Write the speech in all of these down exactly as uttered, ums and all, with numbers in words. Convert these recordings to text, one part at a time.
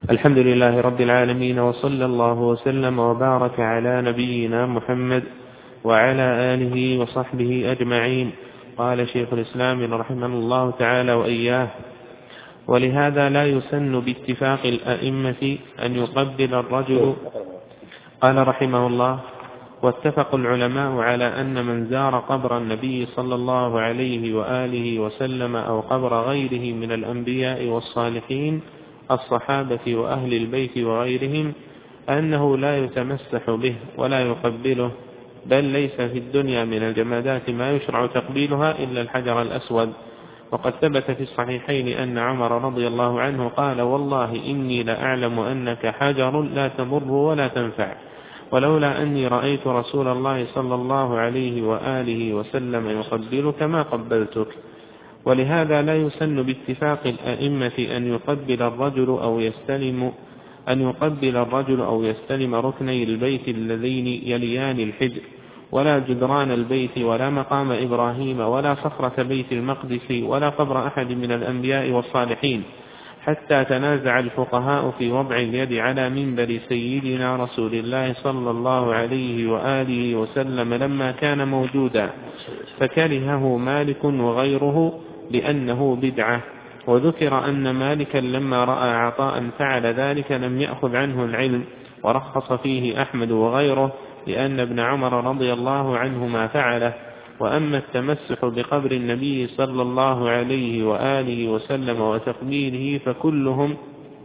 الحمد لله رب العالمين، وصلى الله وسلم وبارك على نبينا محمد وعلى آله وصحبه أجمعين. قال شيخ الإسلام رحمه الله تعالى وإياه: ولهذا لا يسن باتفاق الأئمة أن يقبل الرجل. قال رحمه الله: واتفق العلماء على أن من زار قبر النبي صلى الله عليه وآله وسلم أو قبر غيره من الأنبياء والصالحين الصحابة وأهل البيت وغيرهم أنه لا يتمسح به ولا يقبله، بل ليس في الدنيا من الجمادات ما يشرع تقبيلها إلا الحجر الأسود. وقد ثبت في الصحيحين أن عمر رضي الله عنه قال: والله إني لأعلم أنك حجر لا تضر ولا تنفع، ولولا أني رأيت رسول الله صلى الله عليه وآله وسلم يقبلك ما قبلتك. ولهذا لا يسن باتفاق الأئمة أن يقبل الرجل أو يستلم أن يقبل الرجل أو يستلم ركني البيت اللذين يليان الحجر، ولا جدران البيت، ولا مقام إبراهيم، ولا صخرة بيت المقدس، ولا قبر أحد من الأنبياء والصالحين، حتى تنازع الفقهاء في وضع اليد على منبر سيدنا رسول الله صلى الله عليه وآله وسلم لما كان موجودا، فكرهه مالك وغيره لأنه بدعة. وذكر أن مالكا لما رأى عطاء فعل ذلك لم يأخذ عنه العلم، ورخص فيه أحمد وغيره لأن ابن عمر رضي الله عنهما فعله. وأما التمسح بقبر النبي صلى الله عليه وآله وسلم وتقبيله فكلهم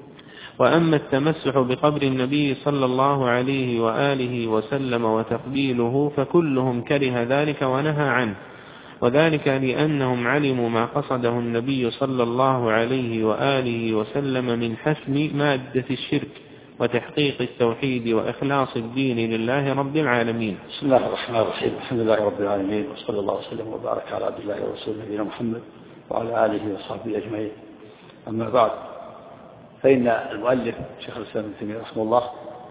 وأما التمسح بقبر النبي صلى الله عليه وآله وسلم وتقبيله فكلهم كره ذلك ونهى عنه، وذلك لأنهم علموا ما قصده النبي صلى الله عليه وآله وسلم من حسم مادة الشرك وتحقيق التوحيد وإخلاص الدين لله رب العالمين. بسم الله الرحمن الرحيم. الحمد لله رب العالمين، وصلى الله وسلم وبارك على عبد الله ورسوله نبينا محمد وعلى آله وصحبه أجمعين. أما بعد، فإن المؤلف شيخ الإسلام ابن تيمية رحمه الله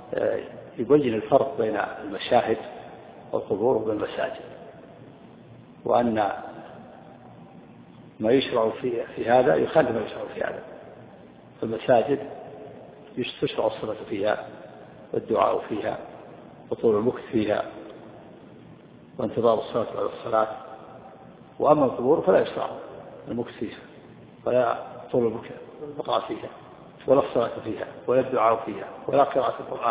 يبين الفرق بين المشاهد والقبور وبين المساجد، وأن ما يشرع في, في هذا يخالف ما يشرع في هذا. فالمساجد تشرع الصلاة فيها والدعاء فيها وطول المكث فيها وانتظار الصلاة بعد الصلاة. وأما القبور فلا يشرع المكث فيها ولا طول البقاء فيها ولا الصلاة فيها ولا الدعاء فيها ولا قراءة القرآن.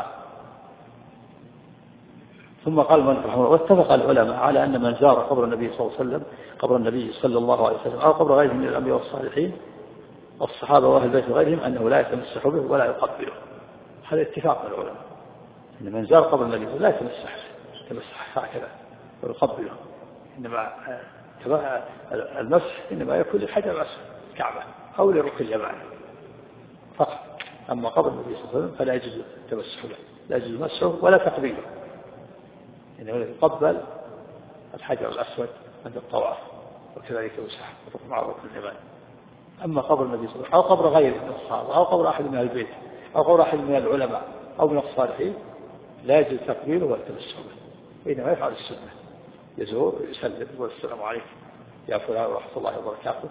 ثم قال من رحمه الله: واتفق العلماء على أن من زار قبر النبي صلى الله عليه وسلم قبر النبي صلى الله عليه وسلم أو قبر غيره من الأنبياء والصالحين الصحابة وأهل البيت وغيرهم أنه لا يتمسح به ولا يقبله. هذا اتفاق العلماء أن من زار قبر النبي لا يتمسح يتمسح هكذا ويقبله، إنما المسح إنما يكون للحجر الأسود الكعبة أو للركن اليماني فقط. أما قبر النبي صلى الله عليه وسلم فلا يجوز التمسح له، لا يجوز مسحه ولا تقبيله، إنه يقبل الحجر الأسود عند الطواف وكذلك يمسح مع الركن اليماني. أما قبر النبي صلى الله عليه وسلم أو قبر غيره من الصحابة أو قبر أحد من البيت أو قبر أحد من العلماء أو من الصالحين لا يجوز تقبيله ولا التمسح به، إنما يفعل السنة، يزور ويسلم ويقول السلام عليكم يا فلان ورحمة الله وبركاته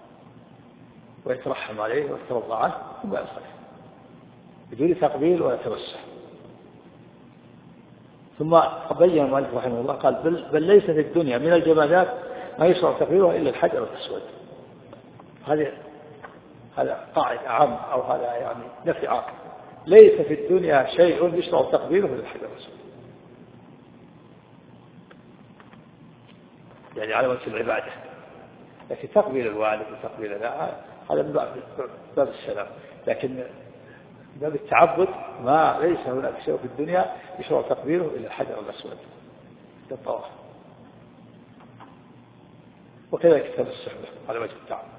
ويترحم عليه ويترضى عنه ثم يصلي بدون تقبيل ولا تمسح. ثم بين المؤلف رحمه الله قال: بل, بل ليس في الدنيا من الجمادات ما يشرع تقبيلها إلا الحجر الأسود. هذه هذا قاعدة عام أو هذا يعني نفي عام. ليس في الدنيا شيء يشرع تقبيله إلا الحجر الأسود، يعني على وجه العبادة. لكن تقبيل الوالد وتقبيل لا هذا من باب السلام، لكن باب التعبد ما ليس هناك شيء في الدنيا يشرع تقبيله إلا الحجر الأسود للطواف، وكذلك التمسح به على وجه التعبد.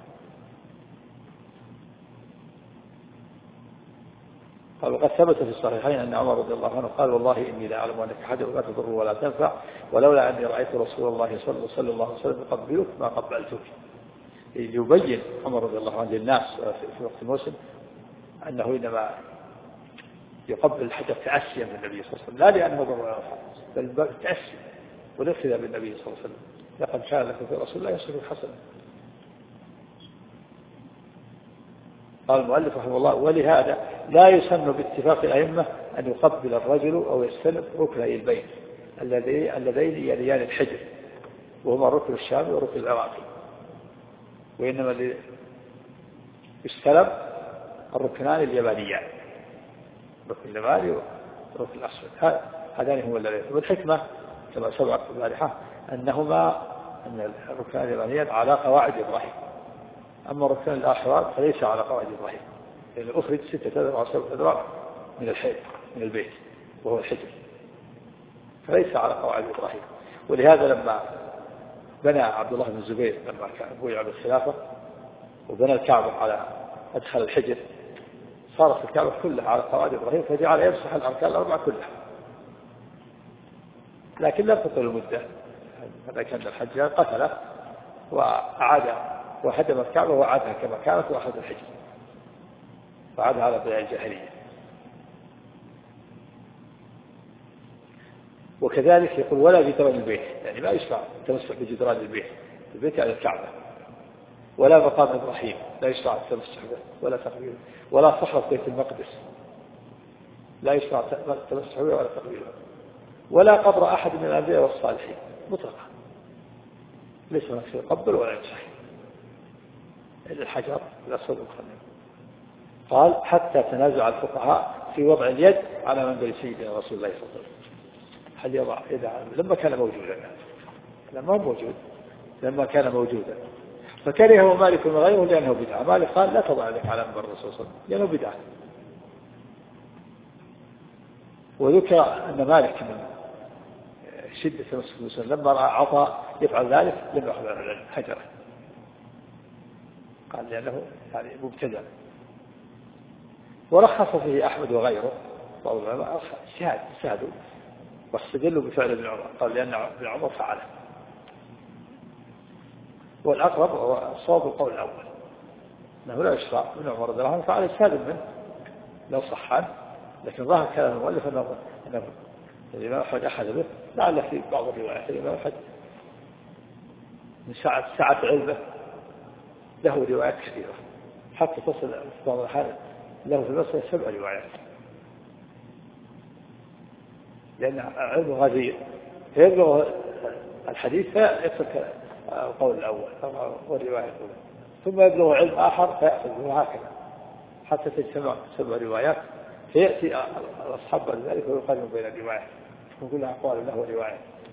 قال: وقد ثبت في الصحيحين أن عمر رضي الله عنه قال: والله إني لا أعلم أنك حجر لا تضر ولا تنفع، ولولا أني رأيت رسول الله صلى الله عليه وسلم يقبلك ما قبلتك. يبين عمر رضي الله عنه للناس في وقت الموسم أنه إنما يقبل الحجر تأسيا من النبي صلى الله عليه وسلم، لا لأنه ضر ولا نفع، بل تأسي ونقتدى بالنبي صلى الله عليه وسلم. لقد كان لكم في رسول الله أسوة حسنة. قال المؤلف رحمه الله: ولهذا لا يسن باتفاق الأئمة أن يقبل الرجل أو يستلم ركني البيت اللذين يليان الحجر، وهما الركن الشامي والركن العراقي، وإنما اللي يستلم الركنان اليمانيان، الركن اليماني والركن الأسود، هذان هما اللذين. والحكمة كما سبق في البارحة أنهما أن الركنان اليمانيان على قواعد إبراهيم، أما الركن الآخران فليس على قواعد إبراهيم، لأن أخرج ستة أذرع وسبعة أذرع من الحيط من البيت وهو الحجر، فليس على قواعد إبراهيم. ولهذا لما بنى عبد الله بن الزبير لما كان بويع بالخلافة وبنى الكعبة على أدخل الحجر، صارت الكعبة كلها على قواعد إبراهيم، فجعل يمسح الأركان الأربعة كلها، لكن لم تطل المدة. هذا كان الحجاج قتله وأعاد وهدم الكعبة وأعادها كما كانت وأخذ الحجر، فعاد على بيع الجاهلية. وكذلك يقول: ولا جدران البيت، يعني ما يشرع التمسح بجدران البيت، البيت على الكعبة، ولا مقام إبراهيم لا يشرع التمسح به ولا تقبيله، ولا صحراء بيت المقدس لا يشرع التمسح به ولا تقبيله، ولا قبر أحد من الأنبياء والصالحين مطلقا، ليس هناك يقبل ولا يمسح إلا الحجر الأسود الخميس. قال: حتى تنازع الفقهاء في وضع اليد على منبر سيدنا رسول الله صلى الله عليه وسلم، هل يضع يده لما كان موجودا، لما موجود لما كان موجودا فكرهه مالك وغيره لأنه بدعة. مالك قال: لا تضع يدك على منبر الرسول صلى الله عليه وسلم لأنه بدعة. وذكر أن مالك من شدة مسك المسلم لما رأى عطاء يفعل ذلك لم يأخذ حجره، قال لأنه يعني مبتدع. ورخص فيه أحمد وغيره، شهاد شهدوا واستدلوا بفعل ابن عمر، قال لأن ابن عمر فعله. والأقرب هو الصواب القول الأول أنه لا يشرع. ابن عمر رضي الله عنه فعل اجتهاد منه لو صحان، لكن ظاهر كلام المؤلف أنه أنه الإمام أحمد أخذ به، لعل في بعض الروايات الإمام أحمد من سعة سعة علمه له روايات كثيرة، حتى تصل في بعض الأحيان له في المسألة سبع روايات، لأن علمه غزير فيبلغ الحديث فيترك القول الأول والرواية الأولى، ثم يبلغ علم آخر فيأخذ به، هكذا حتى تجتمع سبع روايات، فيأتي الأصحاب بعد ذلك ويقارن بين الروايات وكلها أقوال له ورواية.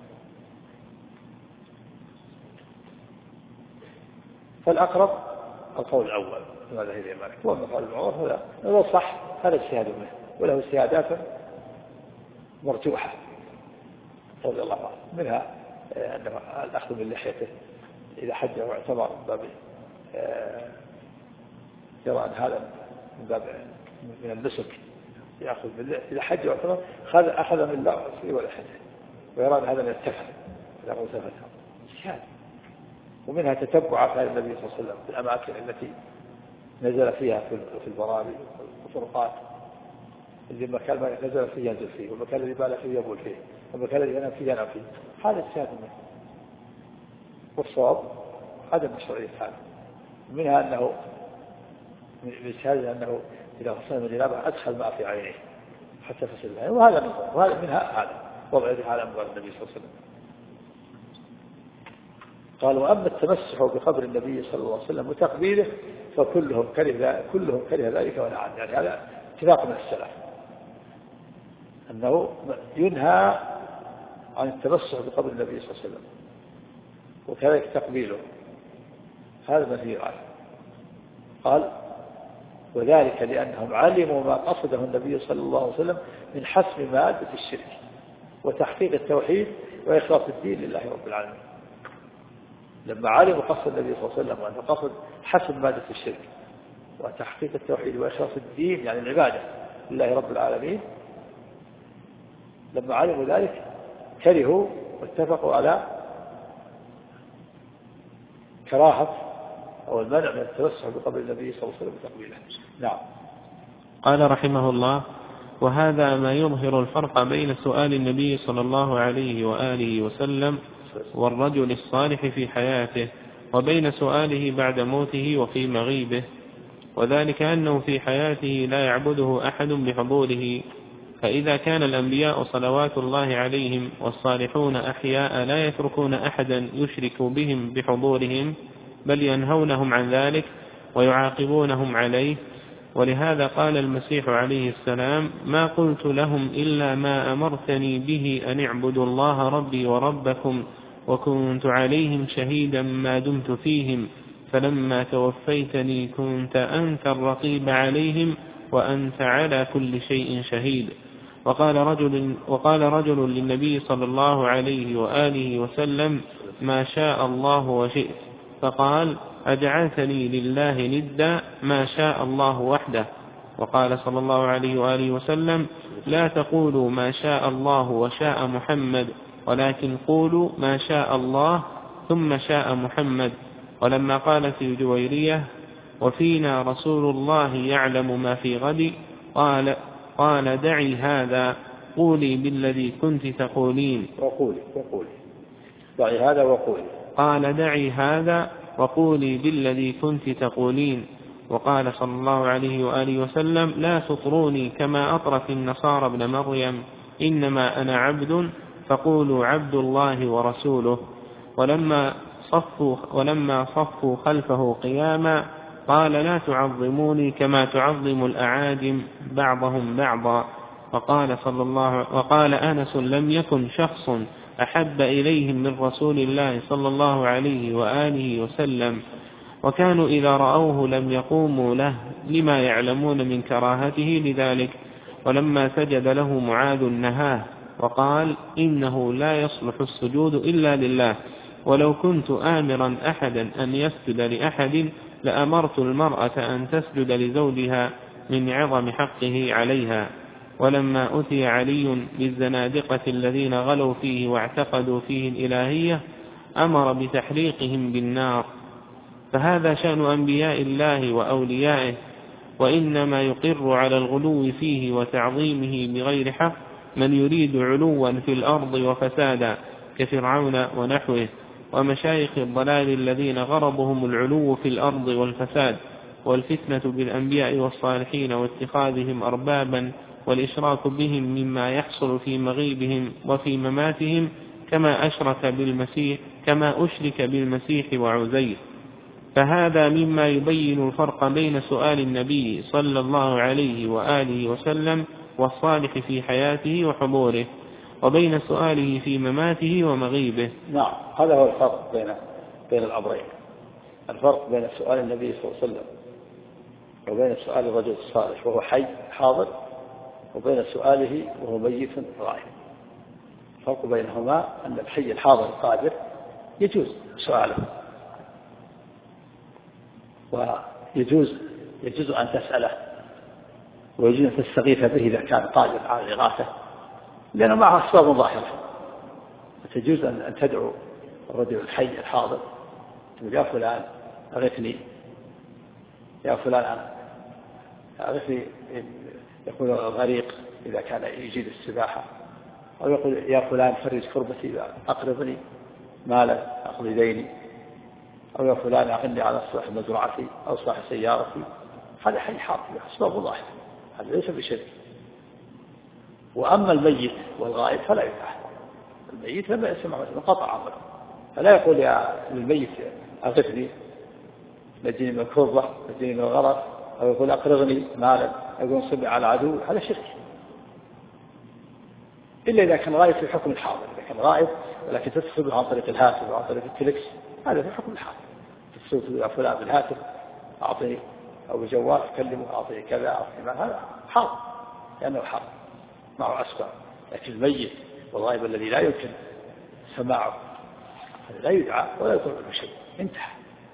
فالأقرب القول الأول هذا هي مالك، وأما قول العمر هذا صح، هذا اجتهاد منه وله اجتهادات مرجوحة رضي الله عنه، منها أن الأخذ من لحيته إذا حج واعتبر من باب يرى أن هذا من باب من النسك، يأخذ من إذا حج واعتبر أخذ من لحيته ولحيته، ويرى أن هذا من التفل إذا غوثفتها اجتهاد. ومنها تتبع آثار النبي صلى الله عليه وسلم في الأماكن التي نزل فيها في البراري والطرقات، اللي مكان ما نزل فيه ينزل فيه، والمكان الذي بال فيه يبول فيه، والمكان الذي ينام فيه ينام فيه، هذا اجتهاد منه. والصواب عدم مشروعية هذا. منها أنه من اجتهاد أنه إذا غسل من جنابه أدخل ماء في عينيه حتى فسد العين، وهذا من وهذا منها هذا وضع يده على أموال النبي صلى الله عليه وسلم. قال: وأما التمسح بقبر النبي صلى الله عليه وسلم وتقبيله فكلهم كره كلهم كره ذلك ونهى عنه، يعني هذا اتفاق من السلف أنه ينهى عن التمسح بقبر النبي صلى الله عليه وسلم وكذلك تقبيله، هذا منهي عنه. قال: وذلك لأنهم علموا ما قصده النبي صلى الله عليه وسلم من حسم مادة الشرك وتحقيق التوحيد وإخلاص الدين لله رب العالمين. لما علموا قصد النبي صلى الله عليه وسلم وأنه قصد حسم مادة الشرك وتحقيق التوحيد وإخلاص الدين يعني العبادة لله رب العالمين، لما علموا ذلك كرهوا واتفقوا على كراهة أو المنع من التوسع بقبر النبي صلى الله عليه وسلم وتقبيله. نعم. قال رحمه الله: وهذا ما يظهر الفرق بين سؤال النبي صلى الله عليه وآله وسلم والرجل الصالح في حياته وبين سؤاله بعد موته وفي مغيبه. وذلك أنه في حياته لا يعبده أحد بحضوره. فإذا كان الأنبياء صلوات الله عليهم والصالحون أحياء لا يتركون أحدا يشرك بهم بحضورهم، بل ينهونهم عن ذلك ويعاقبونهم عليه. ولهذا قال المسيح عليه السلام: ما قلت لهم إلا ما أمرتني به أن اعبدوا الله ربي وربكم، وكنت عليهم شهيدا ما دمت فيهم، فلما توفيتني كنت أنت الرقيب عليهم وأنت على كل شيء شهيد. وقال رجل, وقال رجل للنبي صلى الله عليه وآله وسلم: ما شاء الله وشئت. فقال: أجعلتني لله ندا؟ ما شاء الله وحده. وقال صلى الله عليه وآله وسلم: لا تقولوا ما شاء الله وشاء محمد، ولكن قولوا ما شاء الله ثم شاء محمد. ولما قالت الجويرية: وفينا رسول الله يعلم ما في غد، قال قال دعي هذا، قولي بالذي كنت تقولين. وقولي وقولي دعي هذا وقولي. قال دعي هذا وقولي بالذي كنت تقولين. وقال صلى الله عليه وآله وسلم: لا تطروني كما أطرت النصارى ابن مريم، إنما أنا عبد، فقولوا عبد الله ورسوله. ولما صفوا, ولما صفوا خلفه قياما قال: لا تعظموني كما تعظم الأعاجم بعضهم بعضا. وقال, صلى الله وقال أنس: لم يكن شخص أحب إليهم من رسول الله صلى الله عليه وآله وسلم، وكانوا إذا رأوه لم يقوموا له لما يعلمون من كراهته لذلك. ولما سجد له معاذ نهاه وقال: إنه لا يصلح السجود إلا لله، ولو كنت آمرا أحدا أن يسجد لأحد لأمرت المرأة أن تسجد لزوجها من عظم حقه عليها. ولما أتي علي بالزنادقة الذين غلوا فيه واعتقدوا فيه الإلهية أمر بتحريقهم بالنار. فهذا شأن أنبياء الله وأوليائه، وإنما يقر على الغلو فيه وتعظيمه بغير حق من يريد علوا في الأرض وفسادا كفرعون ونحوه ومشايخ الضلال الذين غرضهم العلو في الأرض والفساد والفتنة بالأنبياء والصالحين واتخاذهم أربابا والإشراك بهم مما يحصل في مغيبهم وفي مماتهم، كما أشرك بالمسيح كما أشرك بالمسيح وعزير. فهذا مما يبين الفرق بين سؤال النبي صلى الله عليه وآله وسلم والصالح في حياته وحضوره، وبين سؤاله في مماته ومغيبه. نعم، هذا هو الفرق بين بين الأمرين. الفرق بين سؤال النبي صلى الله عليه وسلم وبين سؤال الرجل الصالح وهو حي حاضر، وبين سؤاله وهو ميت غائب. الفرق بينهما أن الحي الحاضر القادر يجوز سؤاله، ويجوز يجوز أن تسأله، ويجوز أن تستغيث به إذا كان قادر على الإغاثة، لأنه معه أسباب ظاهرة. فتجوز أن تدعو الرجل الحي الحاضر، تقول: يا فلان أغثني، يا فلان أغثني، يقول غريق إذا كان يجيد السباحة، أو يقول: يا فلان فرج كربتي، أقرضني مالا أقضي ديني، أو يا فلان أغني على إصلاح مزرعتي أو إصلاح سيارتي. هذا حي حاضر أسباب ظاهرة، هذا ليس بشرك. وأما الميت والغائب فلا يتاح. الميت لما يسمع انقطع عمله، فلا يقول يا للميت أغثني، نجيني من الكربة، نجيني من الغرق، أو يقول أقرضني مالا، أو يقول صبي على عدو. هذا شرك، إلا إذا كان غائب في حكم الحاضر. إذا كان غائب ولكن تتصل عن طريق الهاتف وعن طريق التلكس، هذا في حكم الحاضر. تتصل يا فلان بالهاتف أعطني، أو بالجوال تكلمه أعطني كذا أعطني ما، هذا حاضر لأنه حاضر معه أسباب. لكن الميت والغائب الذي لا يمكن سماعه هذا لا يدعى ولا يقول له شيء، انتهى،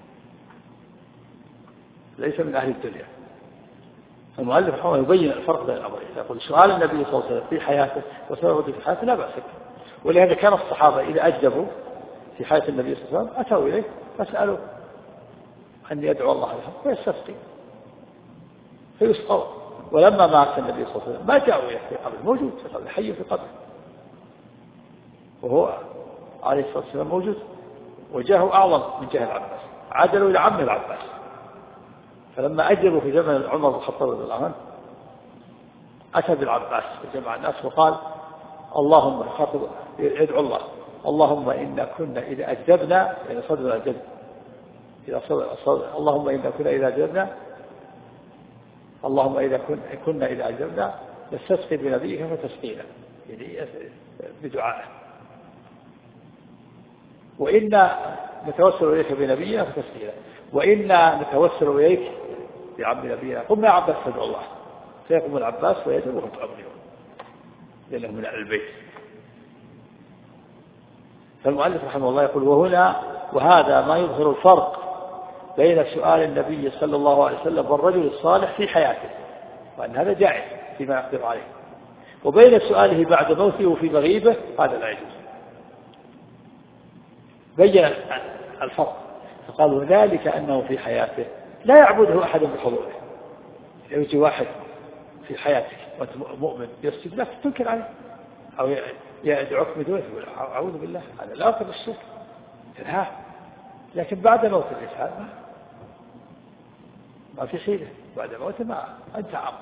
ليس من أهل الدنيا. المؤلف رحمه الله يبين الفرق بين الأمرين، يقول سؤال النبي صلى الله عليه وسلم في حياته وسؤال في حياته لا بأس به. ولهذا كان الصحابة إذا أجدبوا في حياة النبي صلى الله عليه وسلم أتوا إليه فسألوا أن يدعو الله لهم ويستسقي فيسقوا. ولما مات النبي صلى الله عليه وسلم ما جاءوا إليه في قبر، موجود في قبر، حي في قبر، وهو عليه الصلاة والسلام موجود، وجاءه أعظم من جاه العباس، عدلوا إلى عم العباس فلما أجروا في زمن عمر بن الخطاب رضي الله عنه أتى بالعباس وجمع الناس وقال اللهم خاطب يدعو الله اللهم إنا كنا إذا أجدبنا يعني صدر الجد إذا صدر صدر اللهم إنا كنا إذا أجدبنا اللهم إذا كنا إذا أجدبنا نستسقي بنبيك فتسقينا يعني بدعائه وإنا نتوسل إليك بنبينا فتسقينا وإنا نتوسل إليك بعبد نبينا قم يا عباس فادعو الله فيقوم العباس ويدعو وتؤمنون لأنه من أهل البيت. فالمؤلف رحمه الله يقول وهنا وهذا ما يظهر الفرق بين سؤال النبي صلى الله عليه وسلم والرجل الصالح في حياته وأن هذا جائز فيما يقدر عليه وبين سؤاله بعد موته وفي مغيبه هذا لا يجوز. بين الفرق فقال وذلك أنه في حياته لا يعبده أحد بحضوره. يجي واحد في حياتك وأنت مؤمن يسجد لك تنكر عليه أو يدعوك بدون أعوذ بالله هذا لا يقبل الشرك تنهاه. لكن بعد موت الإنسان ما في حيلة بعد موته ما أنت عم.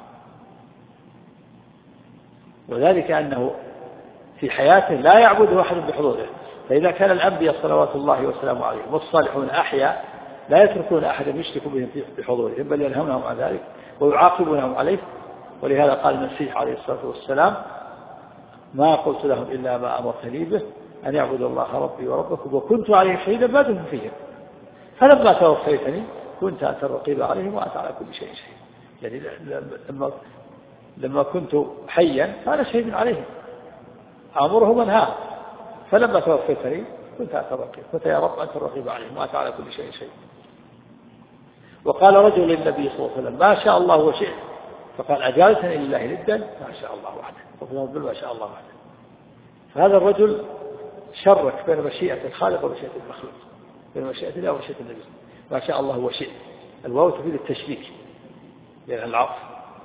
وذلك أنه في حياته لا يعبده أحد بحضوره. فإذا كان الأنبياء صلوات الله وسلامه عليهم والصالحون أحياء لا يتركون أحدا يشرك بهم بحضورهم بل ينهونهم عن ذلك ويعاقبونهم عليه. ولهذا قال المسيح عليه الصلاة والسلام ما قلت لهم إلا ما أمرتني به أن يعبدوا الله ربي وربكم وكنت عليهم شهيدا ما دمت فيهم فلما توفيتني كنت أنت الرقيب عليهم وأنت على كل شيء شهيد. يعني لما لما كنت حيا فأنا شهيد عليهم أمرهم وانهاهم فلما توفيتني كنت أنت الرقيب كنت يا رب أنت الرقيب عليهم وأنت على كل شيء شهيد. وقال رجل للنبي صلى الله عليه وسلم ما شاء الله وشئت فقال أجالسني لله ندا ما شاء الله وحده وفي ما شاء الله وحده. فهذا الرجل شرك بين مشيئة الخالق ومشيئة المخلوق بين مشيئة الله ومشيئة النبي ما شاء الله وشئت. الواو تفيد التشريك يعني العطف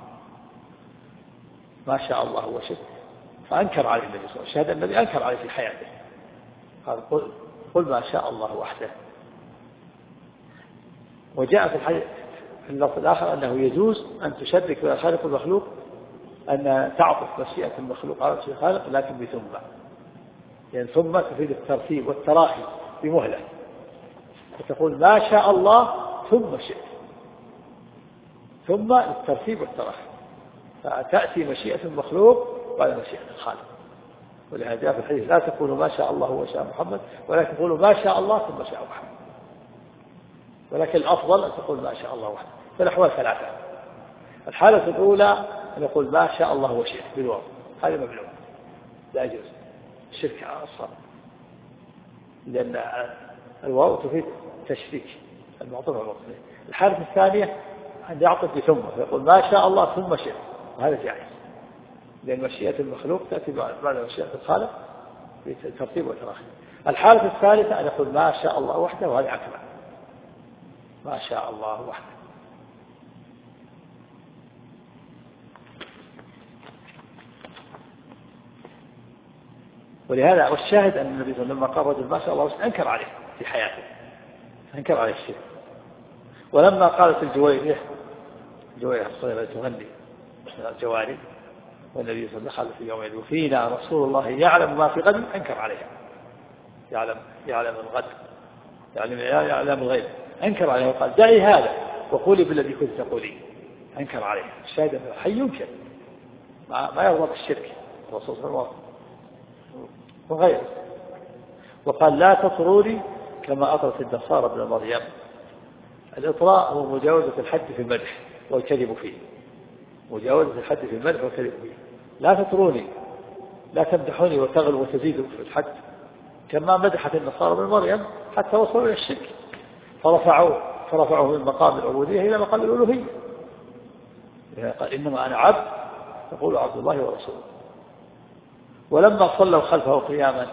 ما شاء الله وشئت فأنكر عليه النبي صلى الله عليه وسلم. شهد النبي أنكر عليه في حياته قال قل, قل ما شاء الله وحده. وجاء في الحديث في اللفظ الآخر أنه يجوز أن تشرك بين الخالق والمخلوق أن تعطف مشيئة المخلوق على مشيئة الخالق لكن بثم يعني ثم تفيد الترتيب والتراخي بمهلة فتقول ما شاء الله ثم شئت ثم الترتيب والتراخي فتأتي مشيئة المخلوق بعد مشيئة الخالق. ولهذا جاء في الحديث لا تقولوا ما شاء الله وشاء محمد ولكن تقولوا ما شاء الله ثم شاء محمد. ولكن الأفضل أن تقول ما شاء الله وحده. فالأحوال ثلاثة. الحالة الأولى أن يقول ما شاء الله وشئت بالواو هذا ممنوع لا يجوز الشرك أصلا لأن الواو تفيد تشريك المعطوف على المعطوف. الحالة الثانية أن يعطف بثم فيقول ما شاء الله ثم شئت وهذا جائز لأن مشيئة المخلوق تأتي بعد مشيئة الخالق بترتيب وتراخي. الحالة الثالثة أن يقول ما شاء الله وحده وهذا أكمل ما شاء الله وحده. ولهذا والشاهد أن النبي صلى الله عليه وسلم لما قال رجل ما شاء الله وحده أنكر عليه في حياته أنكر عليه الشيء. ولما قالت الجويرية الجويرية الصغيرة تغني الجواري والنبي صلى الله عليه وسلم في يومين وفينا رسول الله يعلم ما في غد أنكر عليها يعلم يعلم الغد يعلم يعلم الغيب أنكر عليه وقال دعي هذا وقولي بالذي كنت تقولين أنكر عليه. الشاهد حي ينكر ما, ما يرضى بالشرك الرسول صلى الله عليه وسلم وغيره. وقال لا تطروني كما أطرت النصارى ابن مريم. الإطراء هو مجاوزة الحد في المدح والكذب فيه مجاوزة الحد في المدح والكذب فيه. لا تطروني لا تمدحوني وتغلوا وتزيدوا في الحد كما مدحت النصارى ابن مريم حتى وصلوا إلى الشرك فرفعوا فرفعوا من مقام العبودية إلى مقام الألوهية. قال إنما أنا عبد تقول عبد الله ورسوله. ولما صلوا خلفه قياما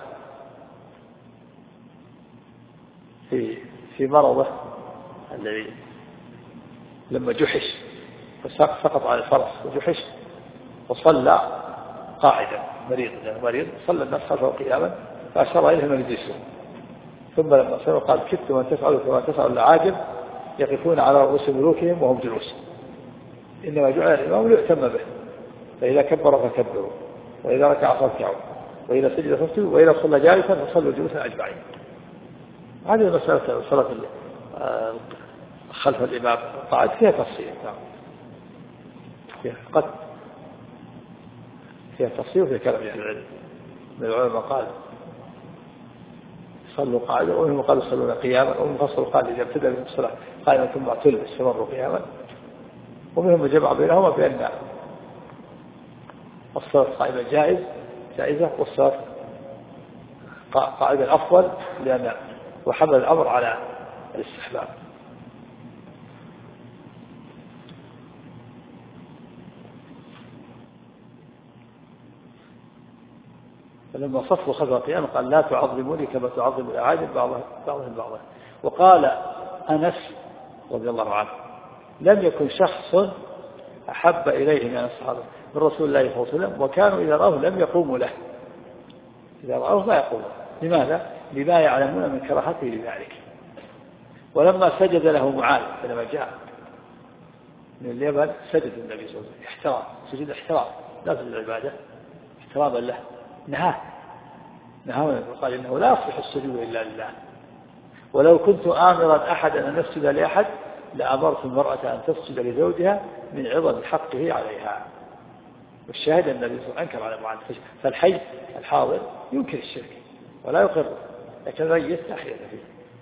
في في مرضه الذي لما جحش فسقط على الفرس وجحش وصلى قاعدا مريض مريض صلى الناس خلفه قياما فأشار إليهم أن يجلسوا ثم لما صلوا قال كدت وأن تفعلوا كما تفعل العاجب يقفون على رؤوس ملوكهم وهم جلوس، إنما جعل الإمام ليؤتم به، فإذا كبر فكبروا، وإذا ركع فاركعوا، وإذا سجد فاسجدوا، وإذا صلى جالسا فصلوا جلوسا أجمعين. هذه المسألة صلاة خلف الإمام قاعد فيها تفصيل، فيها قد فيها تفصيل وفيها كلام أهل العلم. من العلماء قال صلوا قاعدة، ومنهم قال صلوا قياما، ومنهم فصلوا قال إذا ابتدأ من الصلاة قائما ثم اعتل استمروا قياما، ومنهم جمع بينهما بأن الصلاة قائمة جائز جائزة، والصلاة قاعدة أفضل، لأن وحمل الأمر على الاستحباب. فلما صفوا خلف القيام قال لا تعظموني كما تعظم الأعاجم بعضهم بعضا. وقال أنس رضي الله عنه لم يكن شخص أحب إليه من الصحابة من رسول الله صلى الله عليه وسلم، وكانوا إذا رأوه لم يقوموا له، إذا رأوه ما يقوموا. لماذا؟ لما يعلمون من كراهته لذلك. ولما سجد له معاذ لما جاء من اليمن سجد النبي صلى الله عليه وسلم احترام، سجد احترام لا سجد العبادة، احتراما له، نهاه نهاه وقال إنه لا يصلح السجود إلا لله، ولو كنت آمرا أحدا أن يسجد لأحد لأمرت المرأة أن تسجد لزوجها من عظم حقه عليها. والشاهد أن النبي صلى الله عليه وسلم أنكر على معاذ. فالحي الحاضر ينكر الشرك ولا يقر، لكن الميت لا حيلة فيه.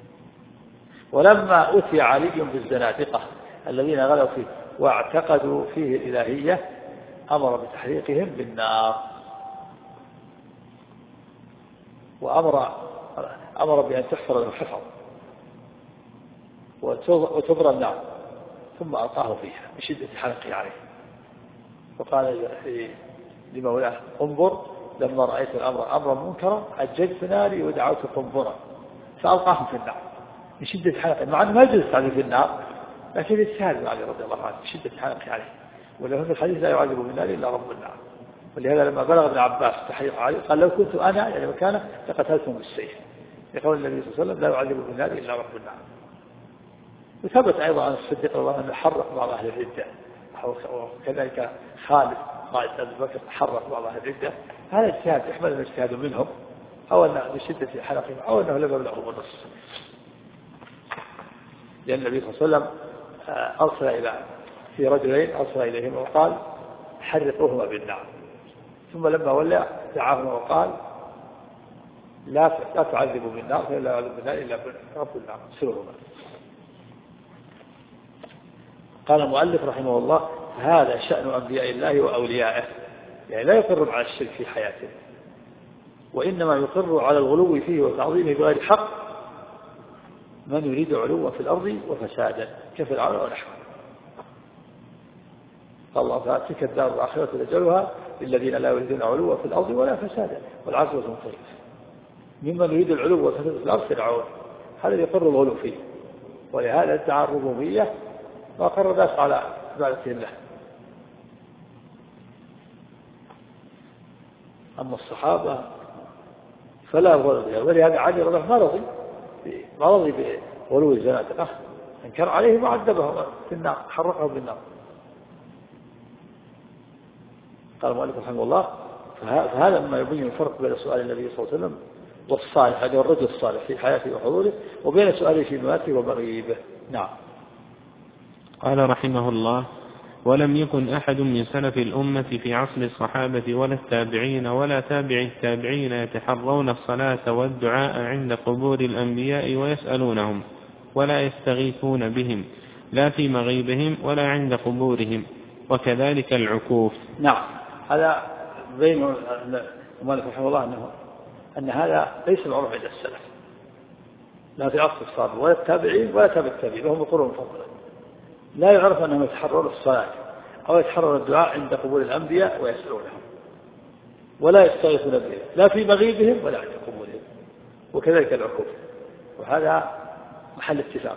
ولما أتي علي بالزنادقة الذين غلوا فيه واعتقدوا فيه الإلهية أمر بتحريقهم بالنار، وأمر أمر بأن تحفر له حفر وتبرى النار، ثم ألقاه فيها بشدة حرقه عليه. وقال لمولاه انظر لما رأيت الأمر أمرا منكرا أججت ناري ودعوت قنبرا، فألقاهم في النار بشدة حرقه، مع أنه ما يجلس عليه في النار، لكن يستهل علي رضي الله عنه بشدة حرقه عليه. ولهذا في الحديث لا يعذب بالنار إلا رب النار. ولهذا لما بلغ ابن عباس تحريق عليه قال لو كنت أنا يعني مكانه لقتلتهم بالسيف، لقول النبي صلى الله عليه وسلم لا يعذب بالنار إلا رب النار. وثبت أيضا عن الصديق رضي الله عنه حرق بعض أهل الردة، وكذلك خالد قائد أبي بكر حرق بعض أهل الردة. هذا اجتهاد يحمل الاجتهاد منهم، أو أنه بشدة حرقهم، أو أنه لم يبلغهم النص، لأن النبي صلى الله عليه وسلم أرسل إلى في رجلين أرسل إليهم وقال حرقوهما بالنار، ثم لما ولى دعاهما وقال لا لا تعذبوا بالنار فلا يعذب بالنار إلا رب النار سرهما. قال المؤلف رحمه الله هذا شأن أنبياء الله وأوليائه، يعني لا يقر على الشرك في حياته، وإنما يقر على الغلو فيه وتعظيمه بغير حق من يريد علوا في الأرض وفسادا كفرعون ونحوه. قال الله تعالى تلك الدار الآخرة نجعلها للذين لا يريدون علوا في الأرض ولا فسادا والعاقبة للمتقين. ممن يريد العلو والفساد في الأرض فرعون، هذا يقر الغلو فيه، ولهذا ادعى الربوبية وأقر الناس على عبادتهم له. أما الصحابة فلا غلو بها، ولهذا علي رضي الله عنه رضي ما رضي بغلو الزنادقة، انكر عليه وعذبه في النار، حرقه بالنار. قال المؤلف رحمه الله فهذا مما يبين الفرق بين سؤال النبي صلى الله عليه وسلم والصالح، هذا الرجل الصالح في حياته وحضوره، وبين سؤاله في مماته ومغيبه. نعم. قال رحمه الله ولم يكن أحد من سلف الأمة في عصر الصحابة ولا التابعين ولا تابع التابعين يتحرون الصلاة والدعاء عند قبور الأنبياء ويسألونهم ولا يستغيثون بهم لا في مغيبهم ولا عند قبورهم، وكذلك العكوف. نعم. هذا بين المؤلف رحمه الله أنه أن هذا ليس معروف عند السلف، لا في عصر الصحابة ولا التابعين ولا تابع التابعين، وهم القرون المفضلة لا يعرف أنهم يتحررون الصلاة أو يتحررون الدعاء عند قبور الأنبياء ويسألونهم ولا يستغيثون بهم لا في مغيبهم ولا عند قبورهم، وكذلك العكوف. وهذا محل اتفاق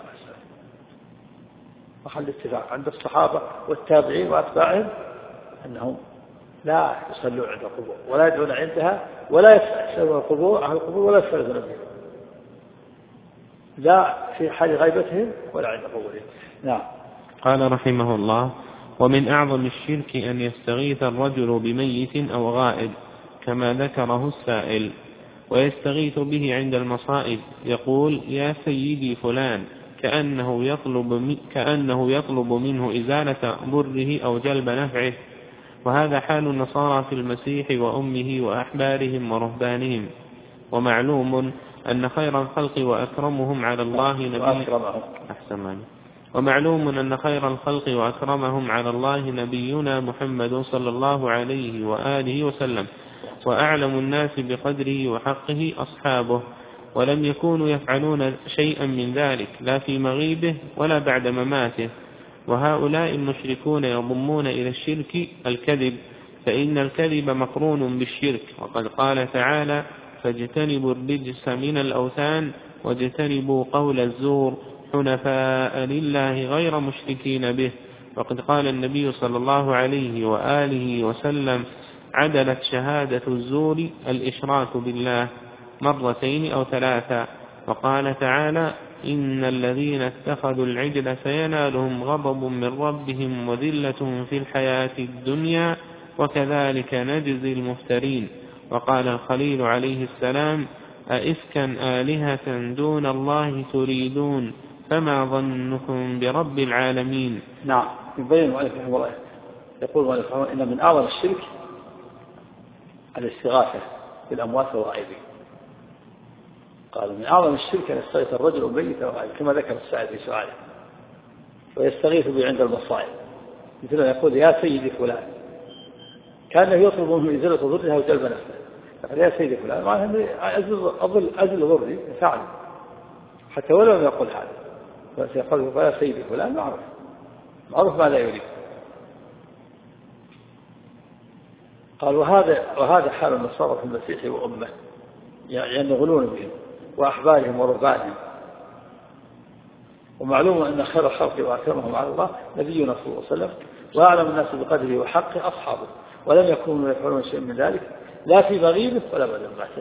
محل اتفاق عند الصحابة والتابعين وأتباعهم أنهم لا يصلون عند القبور ولا يدعون عندها ولا يسألون القبور أهل القبور ولا يسألون بهم. لا في حال غيبتهم ولا عند قبولهم. نعم. قال رحمه الله: ومن أعظم الشرك أن يستغيث الرجل بميت أو غائب كما ذكره السائل، ويستغيث به عند المصائب، يقول: يا سيدي فلان، كأنه يطلب, كأنه يطلب منه إزالة ضره أو جلب نفعه. وهذا حال النصارى في المسيح وأمه وأحبارهم ورهبانهم. ومعلوم أن خير الخلق وأكرمهم على الله نبي أحسن ومعلوم أن خير الخلق وأكرمهم على الله نبينا محمد صلى الله عليه وآله وسلم، وأعلم الناس بقدره وحقه أصحابه، ولم يكونوا يفعلون شيئا من ذلك لا في مغيبه ولا بعد مماته. وهؤلاء المشركون يضمون إلى الشرك الكذب، فإن الكذب مقرون بالشرك، وقد قال تعالى: فاجتنبوا الرجس من الأوثان واجتنبوا قول الزور حنفاء لله غير مشركين به. وقد قال النبي صلى الله عليه وآله وسلم: عدلت شهادة الزور الإشراك بالله مرتين أو ثلاثا. وقال تعالى: إن الذين اتخذوا العجل سينالهم غضب من ربهم وذلة في الحياة الدنيا وكذلك نجزي المفترين. وقال الخليل عليه السلام: أئفكا آلهة دون الله تريدون فما ظنكم برب العالمين. نعم. يبين الله يقول إن من أعظم الشرك الاستغاثة بالأموات والغائبين. قال من أعظم الشرك أن يستغيث الرجل ميت وغائب كما ذكر السائل في سؤاله، ويستغيث به عند المصائب، مثل أن يقول: يا سيدي فلان، كانه يطلب منه إزالة ضرها وجلب نفسه، فقال: يا سيدي فلان، معناه أزل أزل ضري فعل، حتى ولو لم يقل هذا، بس يقول: يا سيدي فلان، معروف معروف ما لا يريد. قال: وهذا وهذا حال النصارى في المسيح وأمه، يعني يغلون بهم وأحبارهم ورهبانهم. ومعلوم أن خير الخلق وأكرمهم على الله نبينا صلى الله عليه وسلم، وأعلم الناس بقدره وحقه أصحابه، ولم يكونوا يفعلون شيء من ذلك لا في مغيبه ولا بعد مماته.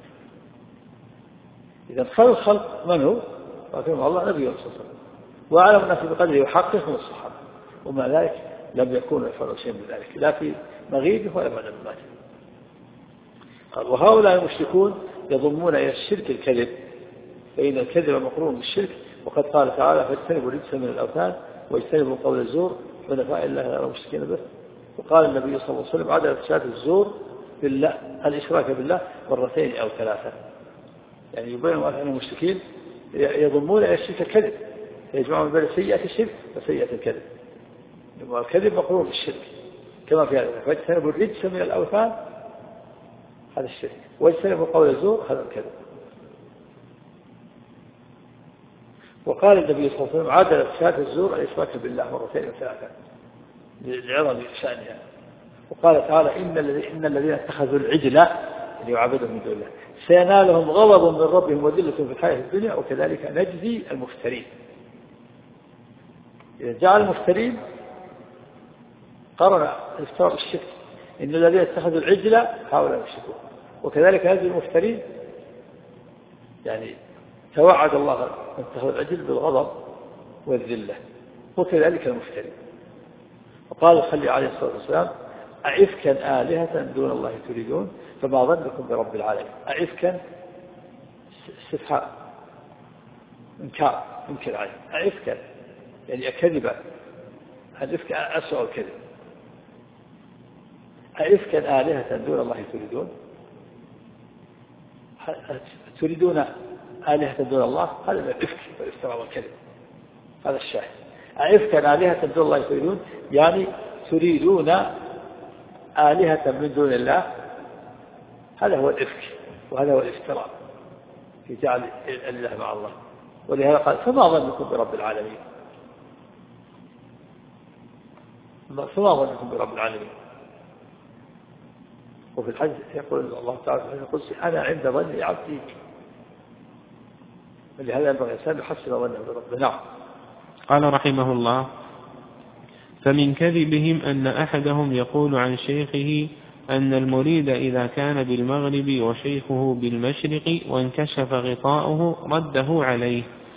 إذا خير الخلق من هو؟ وأكرمهم الله نبينا صلى الله عليه وسلم، وأعلم الناس بقدره وحقه هم الصحابة، ومع ذلك لم يكونوا يفعلون شيء من ذلك لا في مغيبه ولا بعد مماته. قال: وهؤلاء المشركون يضمون إلى الشرك الكذب، فإن الكذب مقرون بالشرك، وقد قال تعالى: فاجتنبوا الرجس من الأوثان واجتنبوا قول الزور حنفاء لله غير مشركين به. وقال النبي صلى الله عليه وسلم: عدل شهادة الزور بالله الإشراك بالله مرتين أو ثلاثة. يعني يبين أن المشركين يضمون إلى الشرك الكذب، يجمعون بين سيئة الشرك وسيئة الكذب. الكذب مقرون بالشرك كما في هذا: فاجتنبوا الرجس من الأوثان، هذا الشرك، واجتنبوا قول الزور، هذا الكذب. وقال النبي صلى الله عليه وسلم: عدلت شهادة الزور الإشراك بالله مرتين وثلاثة لعظم شأنها. وقال تعالى: إن الذين اتخذوا العجل ليعبدوا من دون الله سينالهم غضب من ربهم وذلة في الحياة الدنيا وكذلك نجزي المفترين. إذا جعل المفترين قرن الافتراء بالشرك، إن الذين اتخذوا العجل هؤلاء المشركون، وكذلك نجزي المفترين، يعني توعد الله من اتخذ العجل بالغضب والذلة، وكذلك المفترين. وقال الخليل عليه الصلاة والسلام: أئفكا آلهة دون الله تريدون فما ظنكم برب العالمين. أئفكا استفهام إنكار إنكار عليه، أئفكا يعني كذبا، الإفك أسوأ الكذب. أئفكا آلهة دون الله تريدون، تريدون آلهة دون الله، هذا الإفك والافتراء والكذب، هذا الشاهد. أئفكا آلهة دون الله تريدون يعني تريدون آلهة من دون الله، هذا هو الإفك وهذا هو الافتراء في جعل الإله مع الله. ولهذا قال: فما ظنكم برب العالمين، فما ظنكم برب العالمين. وفي الحج يقول الله تعالى في الحج القدسي: أنا عند ظن عبدي. ولهذا ينبغي الإنسان يحسن ظنه بربه. نعم. قال رحمه الله: فمن كذبهم أن أحدهم يقول عن شيخه أن المريد إذا كان بالمغرب وشيخه بالمشرق وانكشف غطاؤه رده عليه،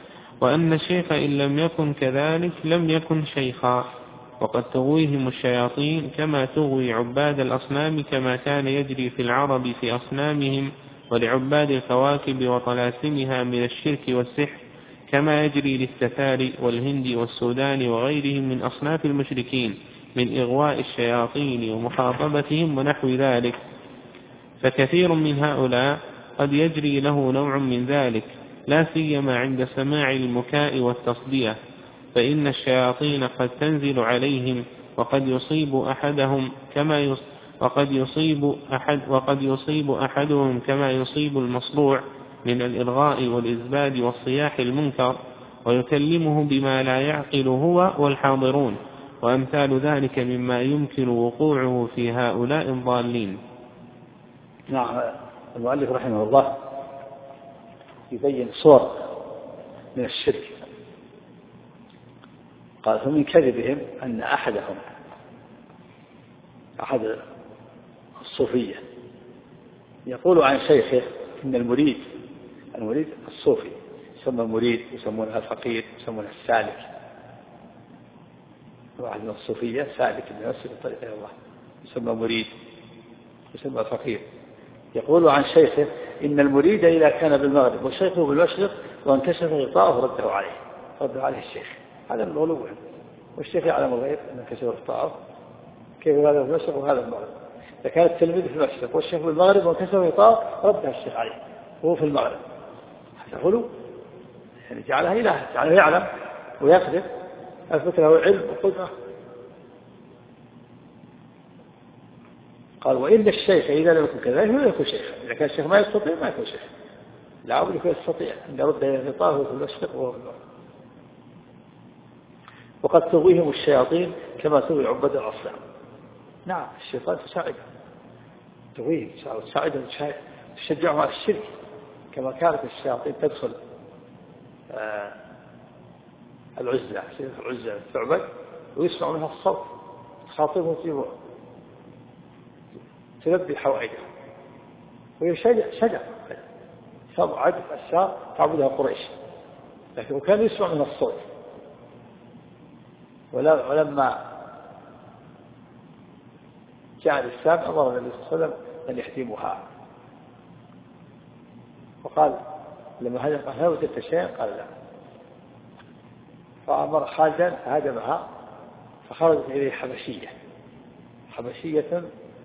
وأن الشيخ إن لم يكن كذلك لم يكن شيخا، وقد تغويهم الشياطين كما تغوي عباد الأصنام، كما كان يجري في العرب في أصنامهم ولعباد الكواكب وطلاسمها من الشرك والسحر، كما يجري للتتار والهند والسودان وغيرهم من أصناف المشركين من إغواء الشياطين ومخاطبتهم ونحو ذلك. فكثير من هؤلاء قد يجري له نوع من ذلك، لا سيما عند سماع المكاء والتصدية، فإن الشياطين قد تنزل عليهم، وقد يصيب أحدهم كما يص... وقد يصيب أحد وقد يصيب أحدهم كما يصيب المصروع من الإلغاء والإزباد والصياح المنكر، ويكلمه بما لا يعقل هو والحاضرون، وأمثال ذلك مما يمكن وقوعه في هؤلاء الضالين. نعم. المؤلف رحمه الله يبين صور من الشرك. قال فمن كذبهم أن أحدهم أحد الصوفية يقول عن شيخه إن المريد المريد الصوفي يسمى مريد، يسمونها الفقير، يسمونها السالك. واحد من الصوفية سالك بنفسه بطريق إلى الله يسمى مريد، يسمى فقير. يقول عن شيخه إن المريد إذا كان بالمغرب وشيخه بالمشرق وانكشف غطاءه رده عليه رده عليه الشيخ. هذا من الغلو، والشيخ يعلم الغيب أن انكشف غطاءه، كيف هذا بالمشرق وهذا بالمغرب. إذا كان التلميذ في المشرق والشيخ بالمغرب وانكشف غطاءه رده الشيخ عليه وهو في المغرب، هذا غلو، يعني جعله إله، جعله يعلم ويقدر، أثبت له علم وقدرة. قال وإن الشيخ إذا لم يكن كذلك لا يكون شيخ. إذا كان الشيخ ما يستطيع ما يكون شيخ، لا بد يكون يستطيع أن يرد إلى غطاءه في المشرق وهو في المغرب. وقد تغويهم الشياطين كما تغوي عباد الأصنام. نعم الشيطان تساعد تغويهم تساعدهم تشجعهم على الشرك، كما كانت الشياطين تدخل آه العزة العزة تعبد ويسمع منها الصوت تخاطبهم فيه تلبي حوائجهم، وهي شجع شجع سبعة أشجار تعبدها قريش، لكن كان يسمع منها الصوت. ولما جاء الإسلام أمر النبي صلى الله عليه وسلم أن يحتموها، وقال لما هدم هل وجدت شيئا؟ قال لا. فأمر خالدا هدمها، فخرجت إليه حبشية حبشية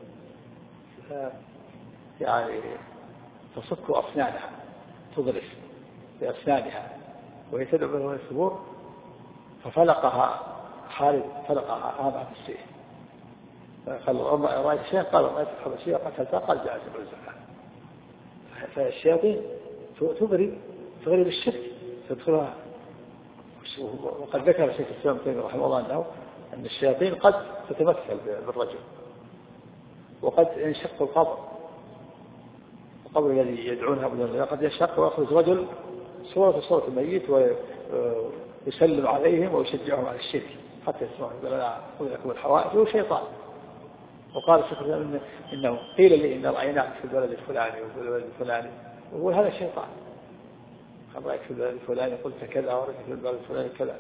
يعني تصك أسنانها تضرس بأسنانها وهي تدعو بين الثبور، ففلقها خالد فلقها أمام السيف. قال رأيت شيئا؟ قال رأيت الحبشية قتلتها. قال جاءت العزة. فالشياطين تغري تغري بالشرك تدخلها. وقد ذكر شيخ الإسلام ابن تيمية رحمه الله أنه أن الشياطين قد تتمثل بالرجل، وقد ينشق القبر القبر الذي يدعونها بدون قد ينشق ويخرج رجل صورة صورة الميت ويسلم عليهم ويشجعهم على الشرك حتى يسمعوا يقول لا أقول لكم الحوائج. هو شيطان. وقال الشيخ الإسلام إنه قيل لي إن رأيناك في البلد الفلاني وفي البلد الفلاني، ويقول هذا الشيطان. قال رأيك في البلد الفلاني قلت كذا ورأيك في البلد الفلاني كذا.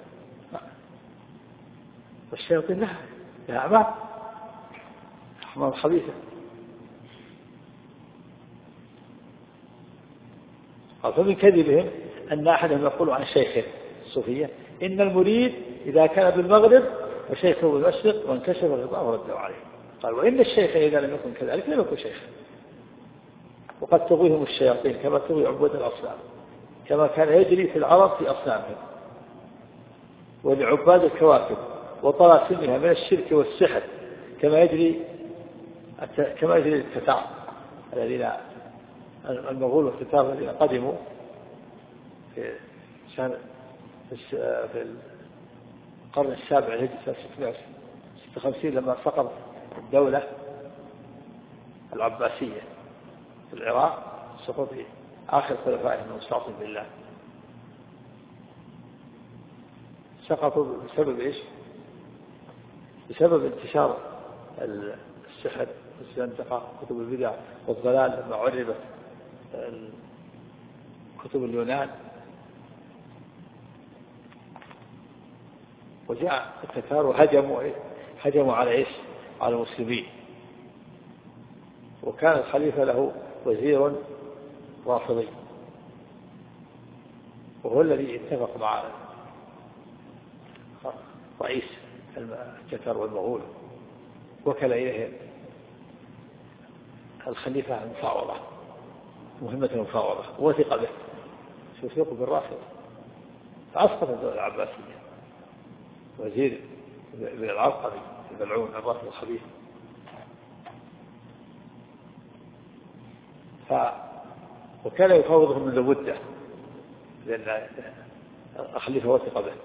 والشياطين لها لها أعمال أعمال خبيثة. فمن كذبهم أن أحدهم يقول عن شيخه الصوفية إن المريد إذا كان بالمغرب وشيخه بالمشرق وانكشف الغطاء ورده عليه. قال وإن الشيخ إذا لم يكن كذلك لم يكن شيخ. وقد تغويهم الشياطين كما تغوي عباد الأصنام، كما كان يجري في العرب في أصنامهم ولعباد الكواكب وطلاسمها من الشرك والسحر، كما يجري كما يجري التتار الذين المغول والتتار الذين قدموا في سنة في القرن السابع الهجري سنة ستمائة وستة وخمسين لما سقطت الدولة العباسية في العراق، سقط آخر خلفائهم المستعصم بالله. سقطوا بسبب إيش؟ بسبب انتشار السحر والزندقة كتب البدع والضلال لما عربت كتب اليونان وجاء التتار وهجموا هجموا على إيش؟ على المسلمين. وكان الخليفة له وزير رافضي، وهو الذي اتفق مع رئيس التتار والمغول، وكل إليه الخليفة المفاوضة، مهمة المفاوضة، وثق به، وثق بالرافض، فأسقط الدولة العباسية. وزير بن العرقبي الملعون الرافض الخبيث. ف وكان يفاوضهم من المدة، لأن الخليفة وثق به.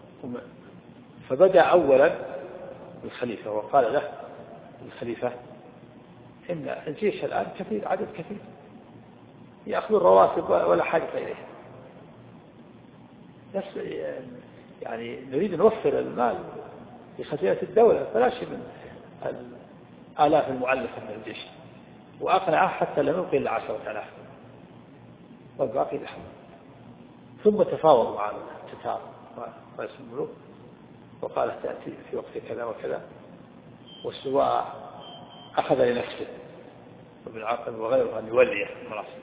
فبدأ أولا بالخليفة وقال له الخليفة إن الجيش الآن كثير، عدد كثير، يأخذ الرواتب ولا حاجة إليه، بس يعني نريد نوفر المال في خزينة الدولة، فلاش من الآلاف المؤلفة من الجيش. وأقنعه حتى لم يبقي إلا عشرة آلاف والباقي لحم. ثم تفاوض مع التتار ورئيس الملوك وقال تأتي في وقت كذا وكذا، والسواء أخذ لنفسه وابن العقل وغيره أن يولي المناصب.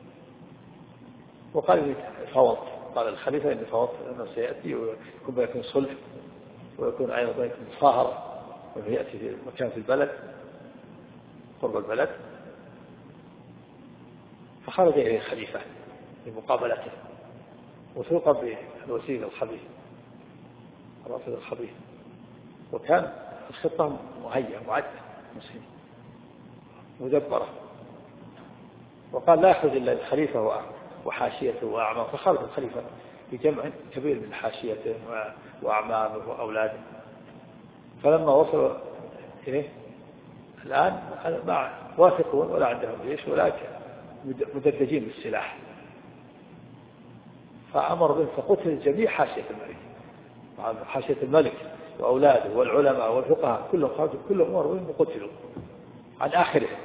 وقال لي فوض، قال الخليفة إن فوض أنه سيأتي ويكون بيكون صلح ويكون أيضا بيكون مصاهرة، ويأتي في مكان في البلد قرب البلد. فخرج إليه الخليفة لمقابلته وثوق بالوزير الخبيث الرافض الخبيث. وكان الخطة مهيئة معدة مسلمة مدبرة. وقال لا يخرج إلا الخليفة وحاشيته وأعمامه. فخرج الخليفة بجمع كبير من حاشيته وأعمامه وأولاده. فلما وصلوا إليه الآن مع واثقون ولا عندهم جيش ولكن مدججين بالسلاح، فأمر به فقتل جميع حاشية الملك، حاشية الملك وأولاده والعلماء والفقهاء كلهم خرجوا، كلهم أمروا بهم وقتلوا عن آخرهم.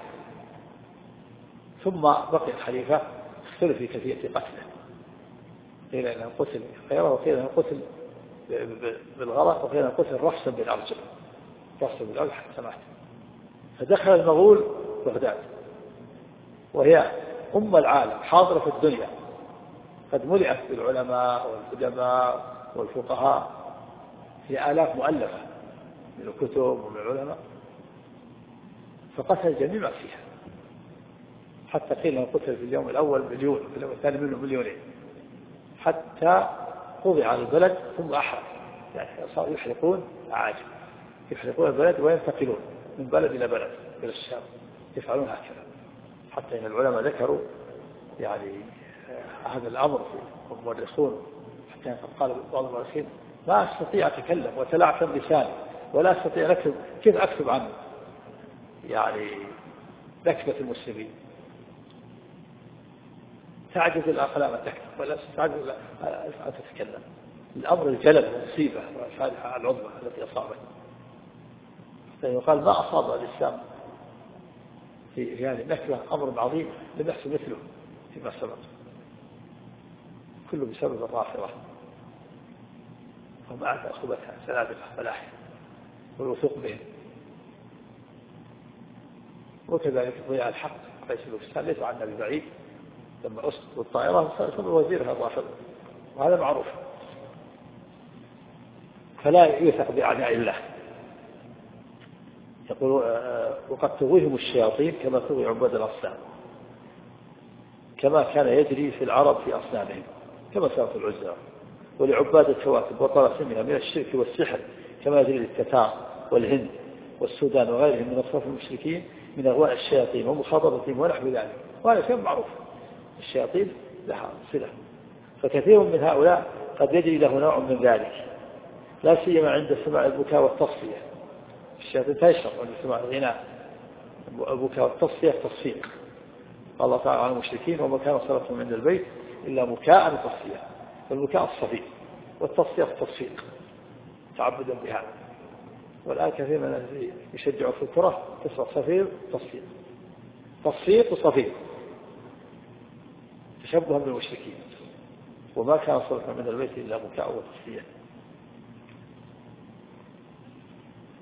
ثم بقي الخليفة اختلف في كيفية قتله، قيل أنه قتل خيره وقيل أنه قتل بالغلط وقيل أنه قتل رفسا بالأرجل، رفسا بالأرجل حتى مات. فدخل المغول بغداد وهي أم العالم حاضرة في الدنيا، قد ملئت بالعلماء والقدماء والفقهاء في آلاف مؤلفة من الكتب ومن العلماء، فقتل جميع ما فيها، حتى قيل أنه قتل في اليوم الأول مليون وفي اليوم الثاني منه مليونين، حتى قضي على البلد ثم أحرق، يعني صاروا يحرقون عاجل، يحرقون البلد وينتقلون من بلد إلى بلد إلى الشام، يفعلون هكذا. حتى إن العلماء ذكروا يعني هذا الأمر في المؤرخون، حتى قال بعض المؤرخين ما أستطيع أتكلم وتلعثم لساني ولا أستطيع أن أكتب، كيف أكتب عنه يعني نكبة المسلمين، تعجز الأقلام أن تكتب ولا تعجز أن تتكلم. الأمر الجلل والمصيبة والفادحة العظمى التي أصابت، فيقال ما أصاب الإسلام في هذه النكبة أمر عظيم لم يحصل مثله فيما سبق، كله بسبب الرافضة. هم أعتى أخوتها سنابقة فلاحة والوثوق بهم. وكذلك ضياع الحق قيس الوفستان ليس عنا ببعيد، لما أسقط الطائرة صار وزيرها الرافضة، وهذا معروف. فلا يوثق بأعداء الله. يقول وقد تغويهم الشياطين كما تغوي عباد الأصنام، كما كان يجري في العرب في أصنامهم كما صارت العزى، ولعباد الكواكب وطلاسمها من الشرك والسحر كما يجري للتتار والهند والسودان وغيرهم من أصناف المشركين من أغواء الشياطين ومخاطبتهم ونحو ذلك. وهذا شيء معروف، الشياطين لها صلة. فكثير من هؤلاء قد يجري له نوع من ذلك، لا سيما عند سماع البكاء والتصفية. الشياطين تشرب عند سماع الغناء البكاء والتصفية تصفيق. قال الله تعالى عن المشركين وما كان صلاتهم من البيت إلا مكاء وتصفية، والبكاء الصفيق والتصفية التصفيق تعبدا بها. والآن كثير من الناس يشجعوا في الكرة تسمع صفير تصفيق، تصفيق وصفيق تشبها بالمشركين. وما كان صلاتهم من البيت إلا مكاء وتصفية.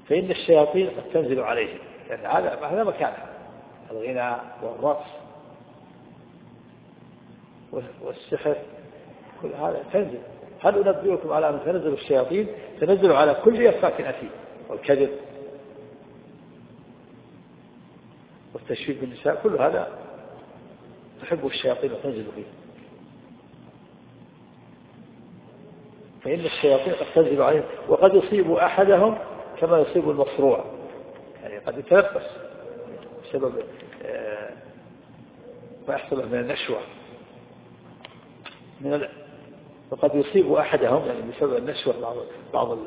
فإن الشياطين قد تنزل عليهم، لأن يعني هذا هذا مكانها، الغناء والرقص والسحر كل هذا تنزل. هل أنبئكم على من تنزل الشياطين؟ تنزل على كل أفاك أثيم، والكذب والتشويق بالنساء، كل هذا تحب الشياطين وتنزل فيه. فإن الشياطين قد تنزل عليهم وقد يصيب أحدهم كما يصيب المصروع، يعني قد يتلبس بسبب ما يحصل من النشوة من ال... وقد يصيب أحدهم يعني بسبب النشوة. بعض بعض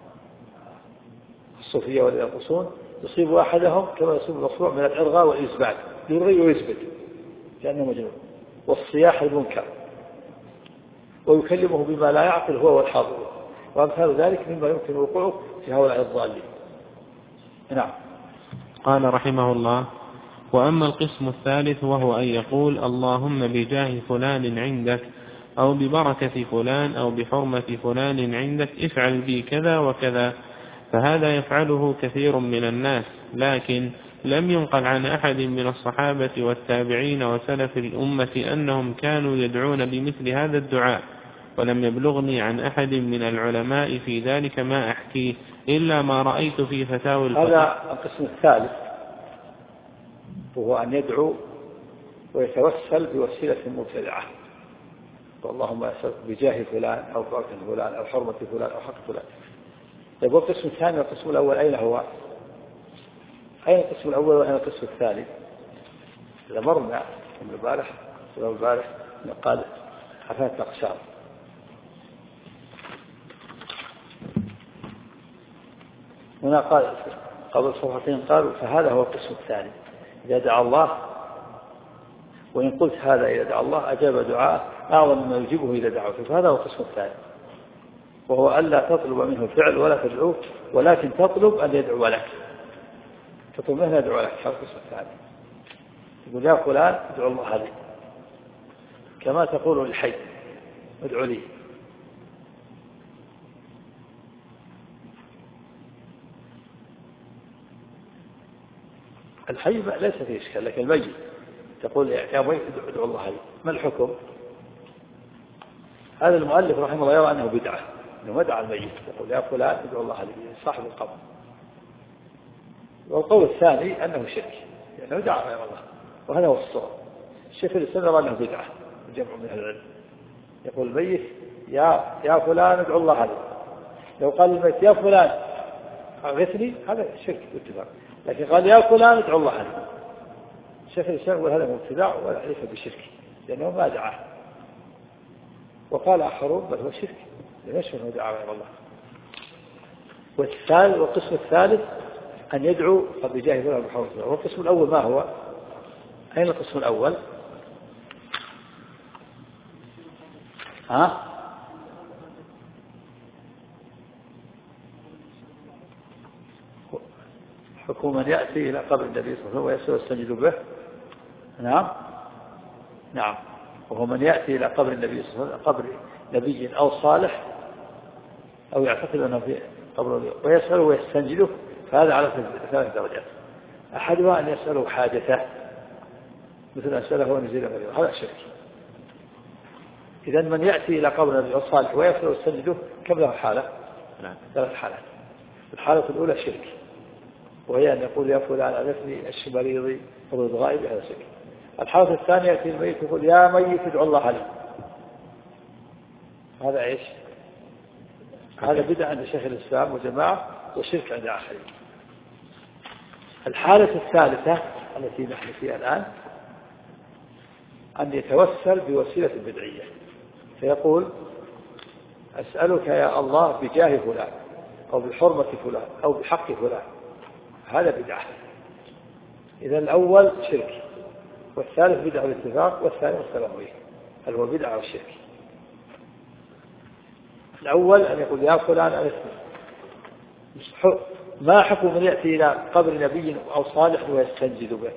الصوفية واليقصون يصيب أحدهم كما يصيب المصروع من الإرغاء والإزباد، يرغي ويزبد كأنه مجنون، والصياح المنكر، ويكلمه بما لا يعقل هو والحاضر، وأمثال ذلك مما يمكن وقوعه في هؤلاء الضالين. نعم. قال رحمه الله: وأما القسم الثالث وهو أن يقول اللهم بجاه فلان عندك، أو ببركة فلان، أو بحرمة فلان عندك افعل بي كذا وكذا، فهذا يفعله كثير من الناس، لكن لم ينقل عن أحد من الصحابة والتابعين وسلف الأمة أنهم كانوا يدعون بمثل هذا الدعاء، ولم يبلغني عن أحد من العلماء في ذلك ما أحكيه إلا ما رأيت في فتاوى الفقهاء. هذا القسم الثالث، وهو أن يدعو ويتوسل بوسيلة مبتدعة، اللهم أسألك بجاه فلان أو بركة فلان أو حرمة فلان أو حق فلان. طيب والقسم الثاني والقسم الأول أين هو؟ أين القسم الأول وأين القسم الثالث؟ إذا مرنا من البارح ولو البارح قال حفاة الأقسام. هنا قال قبل صفحتين قالوا فهذا هو القسم الثاني، إذا دعا الله، وإن قلت هذا إذا دعا الله أجاب دعاء أعظم مما يجيبه إذا دعوته، فهذا هو القسم الثاني، وهو ألا تطلب منه الفعل ولا تدعوه، ولكن تطلب أن يدعو لك، تطلب منه يدعو لك. هذا القسم الثاني، يقول يا فلان ادعو الله لي، كما تقول للحي ادعو لي. الحي ليس فيه إشكال، لكن الميت تقول يا ميت ادعو الله لي، ما الحكم؟ هذا المؤلف رحمه الله يرى أنه بدعة، أنه ما دعا الميت، يقول يا فلان ادعو الله لي صاحب القبر. والقول الثاني أنه شرك، لأنه دعا غير الله، وهذا هو الصواب. الشيخ الإسلام يرى أنه بدعة، جمع من أهل العلم، يقول الميت يا يا فلان ادعو الله لي، لو قال الميت يا فلان أغثني هذا شرك باتفاق، لكن قال يا فلان ادعو الله لي، الشيخ الإسلام يقول هذا مبتدع ولا ليس بشرك، لأنه ما دعاه. وقال آخرون بل هو شرك، لأنه أنه دعا غير الله. والثالث والقسم الثالث أن يدعو بجاه فلان بحول الله. والقسم الأول ما هو؟ أين القسم الأول؟ ها؟ حكم من يأتي إلى قبر النبي صلى الله عليه وسلم ويسأل ويستنجد به. نعم نعم وهو من يأتي إلى قبر النبي صلى الله عليه وسلم، قبر نبي أو صالح، أو يعتقد أنه في قبر ويسأله ويستنجده، فهذا على ثلاث درجات. أحدها أن يسأله حاجته، مثل أن يسأله ونزيل غيره، هذا شرك. إذن من يأتي إلى قبر النبي الصالح ويسأله ويستنجده كم له حالة؟ نعم. ثلاث حالات. الحالة الأولى شرك، وهي أن يقول يا فلان أغثني أشفي مريضي فضل غائب، هذا شرك. الحالة الثانية يأتي الميت يقول يا ميت ادعو الله لي، هذا إيش؟ هذا بدعة عند شيخ الإسلام وجماعة، وشرك عند آخرين. الحالة الثالثة التي نحن فيها الآن أن يتوسل بوسيلة بدعية، فيقول أسألك يا الله بجاه فلان أو بحرمة فلان أو بحق فلان، هذا بدعة. إذا الأول شرك، والثالث بدعة بالاتفاق، والثاني والسلام عليه، هل هو بدعة أو شرك؟ الأول أن يقول يا فلان أغثني. ما حكم من يأتي إلى قبر نبي أو صالح ويستنجد به؟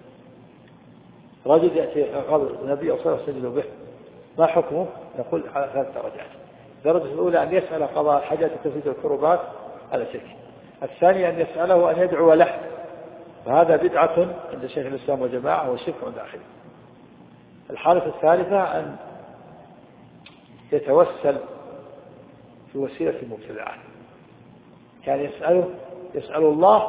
رجل يأتي إلى قبر نبي أو صالح ويستنجد به، ما حكمه؟ نقول على ثلاث درجات. الدرجة الأولى أن يسأل قضاء الحاجات وتفريج الكربات، هذا شرك. الثاني أن يسأله أن يدعو له، فهذا بدعة عند شيخ الإسلام وجماعة وشرك عند آخره. الحالة الثالثة أن يتوسل في وسيلة مبتدعة، كان يسأله يسأل الله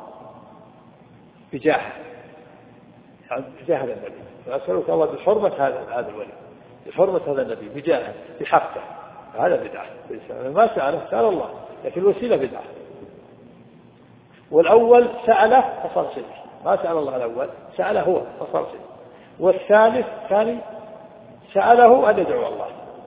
بجاهه، يعني بجاه هذا النبي، فأسألك الله بحرمة هذا هذا الولي، بحرمة هذا النبي، بجاهه، بحقه، هذا بدعة. ما سأله سأل الله، لكن الوسيلة بدعة. والأول سأله فصار شرك، ما سأل الله الأول، سأله هو فصار شرك. والثالث ثاني سأله أن يدعو الله،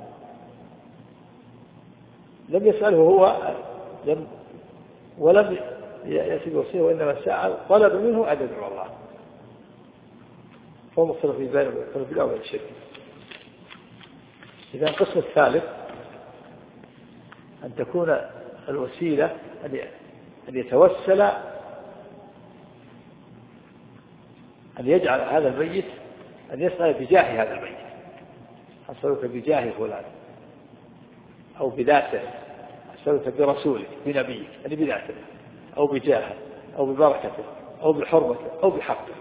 لم يسأله هو لم ولم يأتي بوصيه، وإنما سأل طلب منه أن يدعو الله، فهو مختلف في ذلك ومختلف في الأول الشرك. إذا القسم الثالث أن تكون الوسيلة أن يتوسل أن يجعل هذا الميت، أن يسأل بجاه هذا الميت، أسألك بجاه فلان أو بذاته، أسألك برسولك بنبيك، يعني بذاته أو بجاهه أو ببركته أو بحرمته أو بحقه.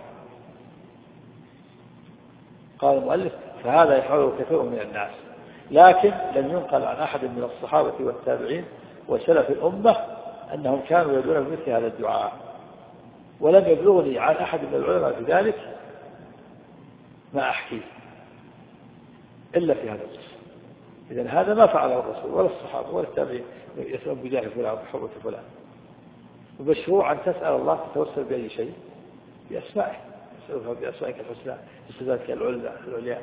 قال المؤلف فهذا يفعله كثير من الناس، لكن لم ينقل عن أحد من الصحابة والتابعين وسلف الأمة أنهم كانوا يدعون بمثل هذا الدعاء، ولم يبلغني عن أحد من العلماء في ذلك ما أحكيه إلا في هذا القصة. إذن هذا ما فعله الرسول ولا الصحابة ولا التابعين يسألون بجاه فلان وبحرمة فلان. ومشروع أن تسأل الله تتوسل بأي شيء، بأسمائه، تسألها بأسمائك الحسنى بصفاتك العليا،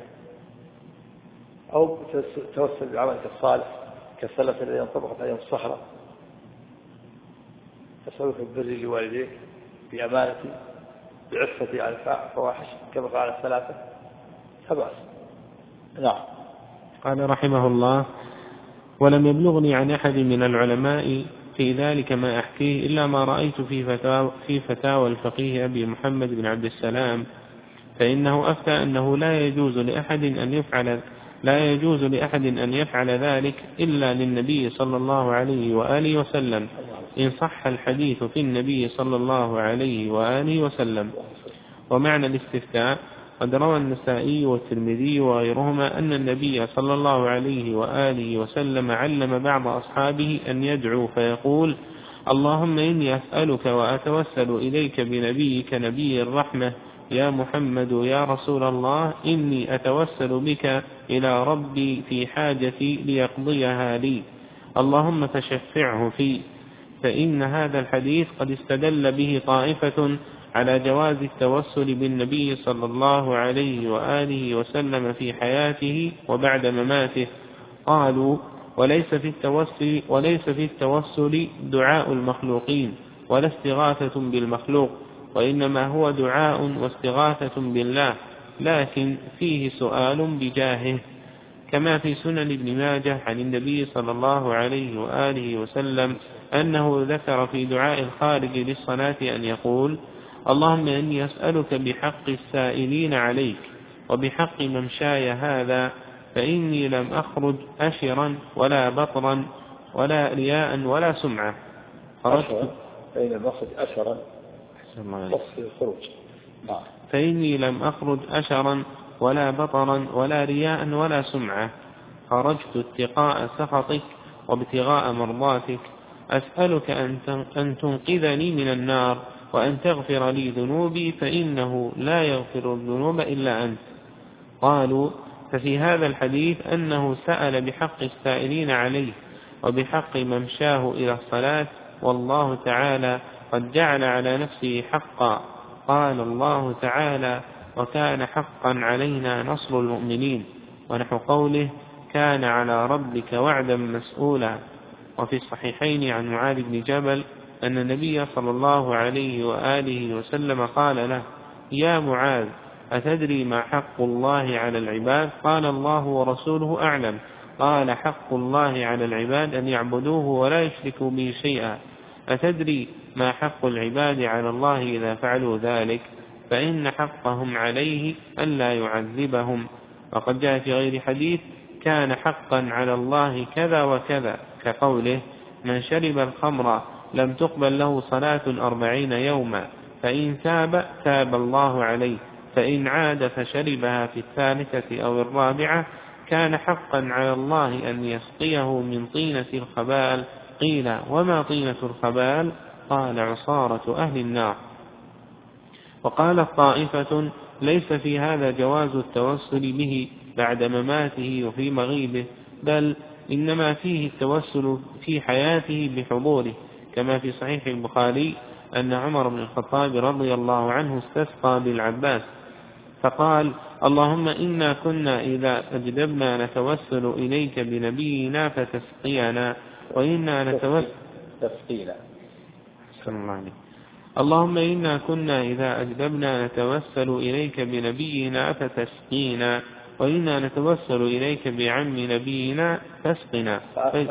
أو توسل بعملك الصالح كالثلاثة الذين انطبقت عليهم الصخرة، تسألك ببر لوالديك، بأمانتي، بعفتي عن الفواحش كما قال الثلاثة، فبأس. نعم. قال رحمه الله: ولم يبلغني عن أحد من العلماء في ذلك ما أحكيه إلا ما رأيت في فتاوى, في فتاوى الفقيه أبي محمد بن عبد السلام، فإنه أفتى أنه لا يجوز لأحد أن يفعل لا يجوز لأحد أن يفعل ذلك إلا للنبي صلى الله عليه وآله وسلم، إن صح الحديث في النبي صلى الله عليه وآله وسلم. ومعنى الاستفتاء قد روى النسائي والترمذي وغيرهما أن النبي صلى الله عليه وآله وسلم علم بعض أصحابه أن يدعو فيقول: اللهم إني أسألك وأتوسل إليك بنبيك نبي الرحمة يا محمد يا رسول الله، إني أتوسل بك إلى ربي في حاجتي ليقضيها لي، اللهم فشفعه في. فإن هذا الحديث قد استدل به طائفة على جواز التوسل بالنبي صلى الله عليه وآله وسلم في حياته وبعد مماته. قالوا: وليس في التوسل, وليس في التوسل دعاء المخلوقين ولا استغاثة بالمخلوق، وإنما هو دعاء واستغاثة بالله، لكن فيه سؤال بجاهه، كما في سنن ابن ماجه عن النبي صلى الله عليه وآله وسلم أنه ذكر في دعاء الخارج للصلاة أن يقول: اللهم إني أسألك بحق السائلين عليك وبحق ممشاي هذا، فإني لم أخرج أشرا ولا بطرا ولا رياء ولا سمعة. فإن المقصد أشرا فإني لم أخرج أشرا ولا بطرا ولا رياء ولا سمعة، خرجت اتقاء سخطك وابتغاء مرضاتك، أسألك أن تنقذني من النار وأن تغفر لي ذنوبي، فإنه لا يغفر الذنوب إلا أنت. قالوا: ففي هذا الحديث أنه سأل بحق السائلين عليه وبحق ممشاه إلى الصلاة، والله تعالى قد جعل على نفسه حقا، قال الله تعالى: وكان حقا علينا نصر المؤمنين، ونحو قوله: كان على ربك وعدا مسؤولا. وفي الصحيحين عن معاذ بن جبل أن النبي صلى الله عليه وآله وسلم قال له: يا معاذ، أتدري ما حق الله على العباد؟ قال: الله ورسوله أعلم. قال: حق الله على العباد أن يعبدوه ولا يشركوا به شيئا. أتدري ما حق العباد على الله إذا فعلوا ذلك؟ فإن حقهم عليه أن لا يعذبهم. وقد جاء في غير حديث: كان حقا على الله كذا وكذا، كقوله: من شرب الخمر لم تقبل له صلاة أربعين يوما، فإن تاب تاب الله عليه، فإن عاد فشربها في الثالثة أو الرابعة كان حقا على الله أن يسقيه من طينة الخبال. قيل وما طينة الخبال؟ قال عصارة أهل النار. وقال طائفة ليس في هذا جواز التوسل به بعد مماته وفي مغيبه، بل إنما فيه التوسل في حياته بحضوره، كما في صحيح البخاري أن عمر بن الخطاب رضي الله عنه استسقى بالعباس فقال اللهم إنا كنا إذا أجدبنا نتوسل إليك بنبينا فتسقينا، وإنا نتوسل تسقينا اللهم إنا كنا إذا أجدبنا نتوسل إليك بنبينا فتسقينا، وإنا نتوسل إليك بعم نبينا فاسقنا،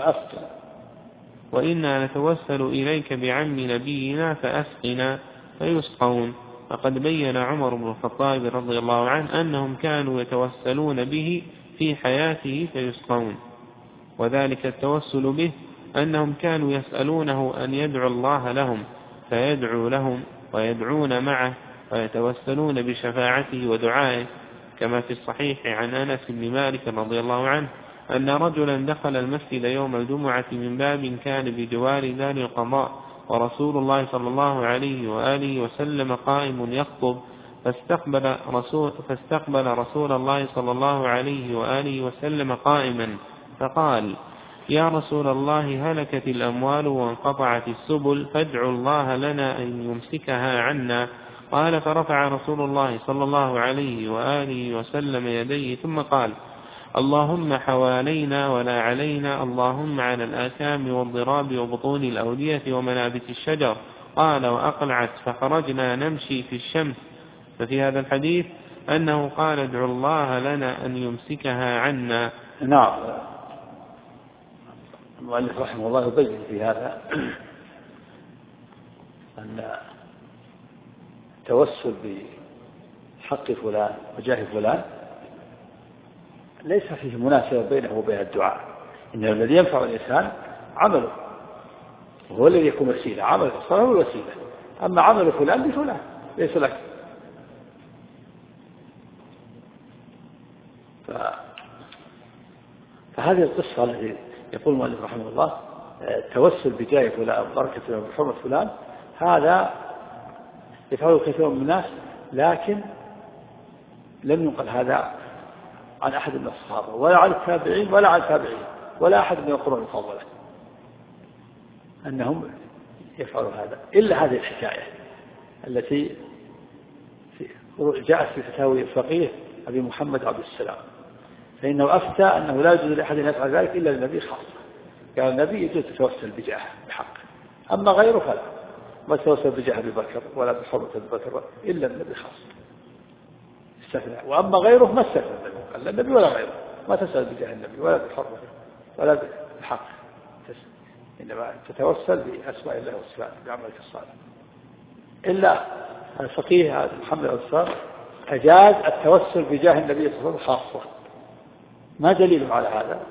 وإنا نتوسل إليك بعم نبينا فأسقنا فيسقون. فقد بين عمر بن الخطاب رضي الله عنه أنهم كانوا يتوسلون به في حياته فيسقون، وذلك التوسل به أنهم كانوا يسألونه أن يدعو الله لهم فيدعو لهم ويدعون معه ويتوسلون بشفاعته ودعائه، كما في الصحيح عن أنس بن مالك رضي الله عنه أن رجلا دخل المسجد يوم الجمعة من باب كان بجوار دار القضاء، ورسول الله صلى الله عليه وآله وسلم قائم يخطب، فاستقبل رسول, فاستقبل رسول الله صلى الله عليه وآله وسلم قائما فقال يا رسول الله هلكت الأموال وانقطعت السبل فادعوا الله لنا أن يمسكها عنا. قال فرفع رسول الله صلى الله عليه وآله وسلم يديه ثم قال اللهم حوالينا ولا علينا، اللهم على الآكام والضراب وبطون الأودية ومنابت الشجر. قال وأقلعت فخرجنا نمشي في الشمس. ففي هذا الحديث أنه قال ادعوا الله لنا أن يمسكها عنا. نعم. المؤلف رحمه الله يبين في هذا أن التوسل بحق فلان وجاه فلان ليس فيه مناسبة بينه وبين الدعاء، إن الذي ينفع الإنسان عمله وهو الذي يكون وسيلة، عمل الصلاة هو الوسيلة، أما عمل فلان بفلان ليس لك. ف... فهذه القصة التي يقول المؤلف رحمه الله التوسل بجاه فلان وبركة فلان وحرمة فلان هذا يفعله كثير من الناس، لكن لم ينقل هذا عن أحد من الصحابة ولا عن التابعين ولا عن التابعين ولا أحد من القرون المفضلة أنهم يفعلوا هذا، إلا هذه الحكاية التي جاءت في فتاوي الفقيه أبي محمد عبد السلام، فإنه أفتى أنه لا يجوز لأحد أن يفعل ذلك إلا للنبي خاصة. قال النبي يجوز التوسل بجاه بحق، أما غيره فلا، ما توسل بجاه أبي بكر ولا بحرمة أبي بكر إلا النبي خاصة استثناء، وأما غيره ما استثنى النبي، قال النبي ولا غيره ما تسأل بجاه النبي ولا بحرمة ولا بحق، إنما تتوسل بأسماء الله والصفات بعملك الصالح. إلا الفقيه محمد الأنصار أجاز التوسل بجاه النبي صلى الله عليه وسلم خاصة، ما دليل على هذا؟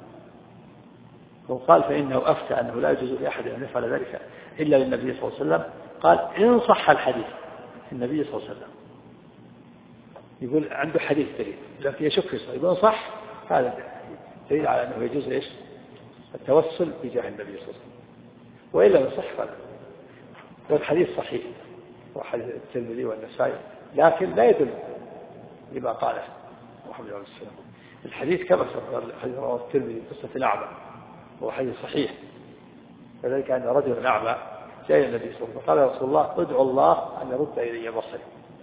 وقال فإنه أفتى أنه لا يجوز لأحد أن يفعل ذلك إلا للنبي صلى الله عليه وسلم. قال إن صح الحديث النبي صلى الله عليه وسلم، يقول عنده حديث دليل لكن يشك في صحيح، يقول صح هذا دليل على أنه يجوز إيش التوسل بجاه النبي صلى الله عليه وسلم، وإلا من صح فلا. والحديث صحيح وحديث الترمذي والنسائي، لكن لا يدل لما قاله محمد عليه السلام. الحديث كما سبق الحديث رواه الترمذي قصة الأعمى وهو حديث صحيح، فذلك أن رجل أعمى جاء النبي صلى الله عليه وسلم قال يا رسول الله ادعو الله أن يرد إلي بصري،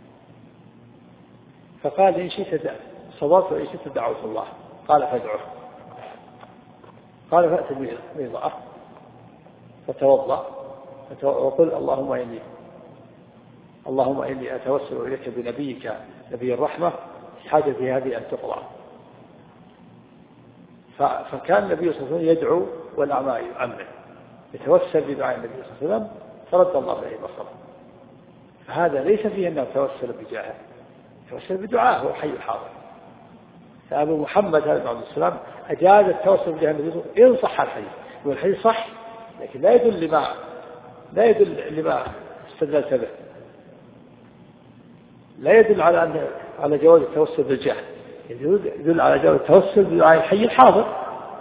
فقال إن شئت صبرت وإن شئت دعوت الله، قال فادعه. قال فأت بميضة فتوضأ وقل اللهم إني اللهم إني أتوسل إليك بنبيك نبي الرحمة حاجتي هذه أن تقضى. فكان النبي صلى الله عليه وسلم يدعو والأعمى يؤمن، يتوسل بدعاء النبي صلى الله عليه وسلم فرد الله عليه بصره. فهذا ليس فيه أنه توسل بجاهه، توسل بدعاء هو حي الحاضر. فأبو محمد هذا عبد السلام أجاز التوسل بجاه النبي صلى الله عليه وسلم إن صح الحديث، والحديث صح لكن لا يدل لما لا يدل لما استدلت به، لا يدل على أن على جواز التوسل بالجاه، يدل على جواز التوسل بدعاء الحي الحاضر.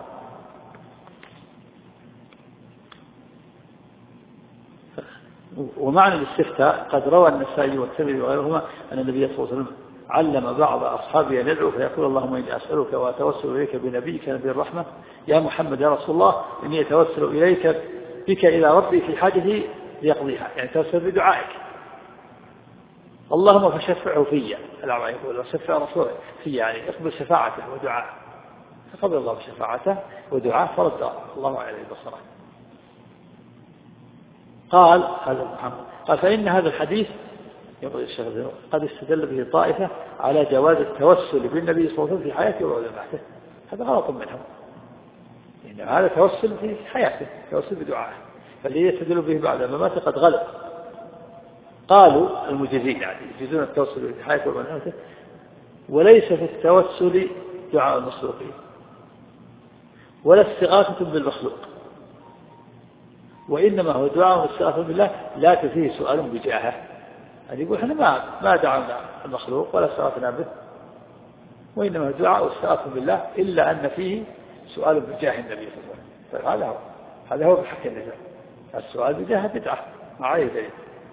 ومعنى الاستفتاء قد روى النسائي والترمذي وغيرهما أن النبي صلى الله عليه وسلم علم بعض أصحابه أن يدعو فيقول اللهم إني أسألك وأتوسل إليك بنبيك نبي الرحمة يا محمد يا رسول الله إني أتوسل إليك بك إلى ربي في حاجتي ليقضيها، يعني توسل بدعائك اللهم فشفعه في الأعمى يقول وشفع رسوله في، يعني اقبل شفاعته ودعاءه، فقبل الله شفاعته ودعاءه فرد الله عليه بصره. قال هذا محمد قال فإن هذا الحديث يقول الشيخ قد استدل به طائفة على جواز التوسل بالنبي صلى الله عليه وسلم في حياته وبعد مماته، هذا غلط منهم، إن هذا توسل في حياته، توسل بدعائه، فالذي يستدل به بعد مماته قد غلط. قالوا المجيزين يعني يجوزون التوسل في حياته وبعد مماته، وليس في التوسل دعاء المخلوقين ولا استغاثة بالمخلوق، وإنما هو دعاء واستغاثة بالله لا فيه سؤال بجاهه، يعني يقول احنا ما ما دعونا المخلوق ولا استغاثنا به، وإنما هو دعاء واستغاثة بالله إلا أن فيه سؤال بجاه النبي صلى الله عليه وسلم، فهذا هو هذا هو بحق النجاة، السؤال بجاه بدعة مع أي دليل.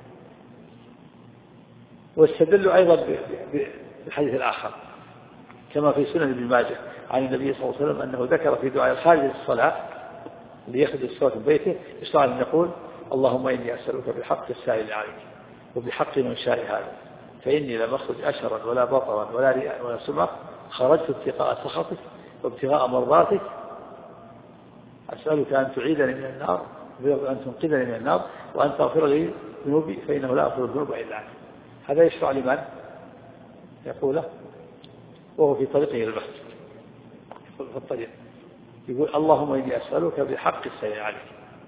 واستدل أيضا بالحديث الآخر كما في سنن ابن ماجه عن النبي صلى الله عليه وسلم أنه ذكر في دعاء خارج الصلاة ليخرج الصلاة من بيته يشرع أن يقول اللهم إني أسألك بحق السائل عليك وبحق من شاء هذا، فإني لم أخرج أشرا ولا بطرا ولا رياء ولا سمعة، خرجت ابتغاء سخطك وابتغاء مرضاتك، أسألك أن تعيدني من النار وأن تنقذني من النار وأن تغفر لي ذنوبي فإنه لا أغفر الذنوب إلا أنت. هذا يشرع لمن يقوله وهو في طريقه إلى المسجد في الطريق، يقول اللهم إني أسألك بحق السائل عليك.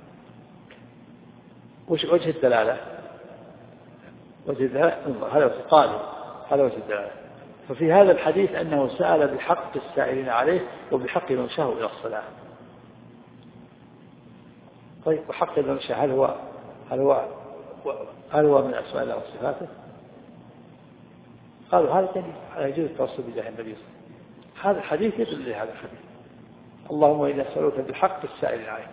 وش وجه الدلالة؟ وجه الدلالة هذا قالوا هذا وجه الدلالة. ففي هذا الحديث أنه سأل بحق السائلين عليه وبحق من شاء إلى الصلاة. طيب وحق من شاء هل هو هل هو هل هو من أسماء الله وصفاته؟ قالوا هذا دليل على يجوز التوسل بجاه النبي صلى الله عليه وسلم. هذا الحديث يدل لهذا الحديث اللهم إني أسألك بحق السائل عليك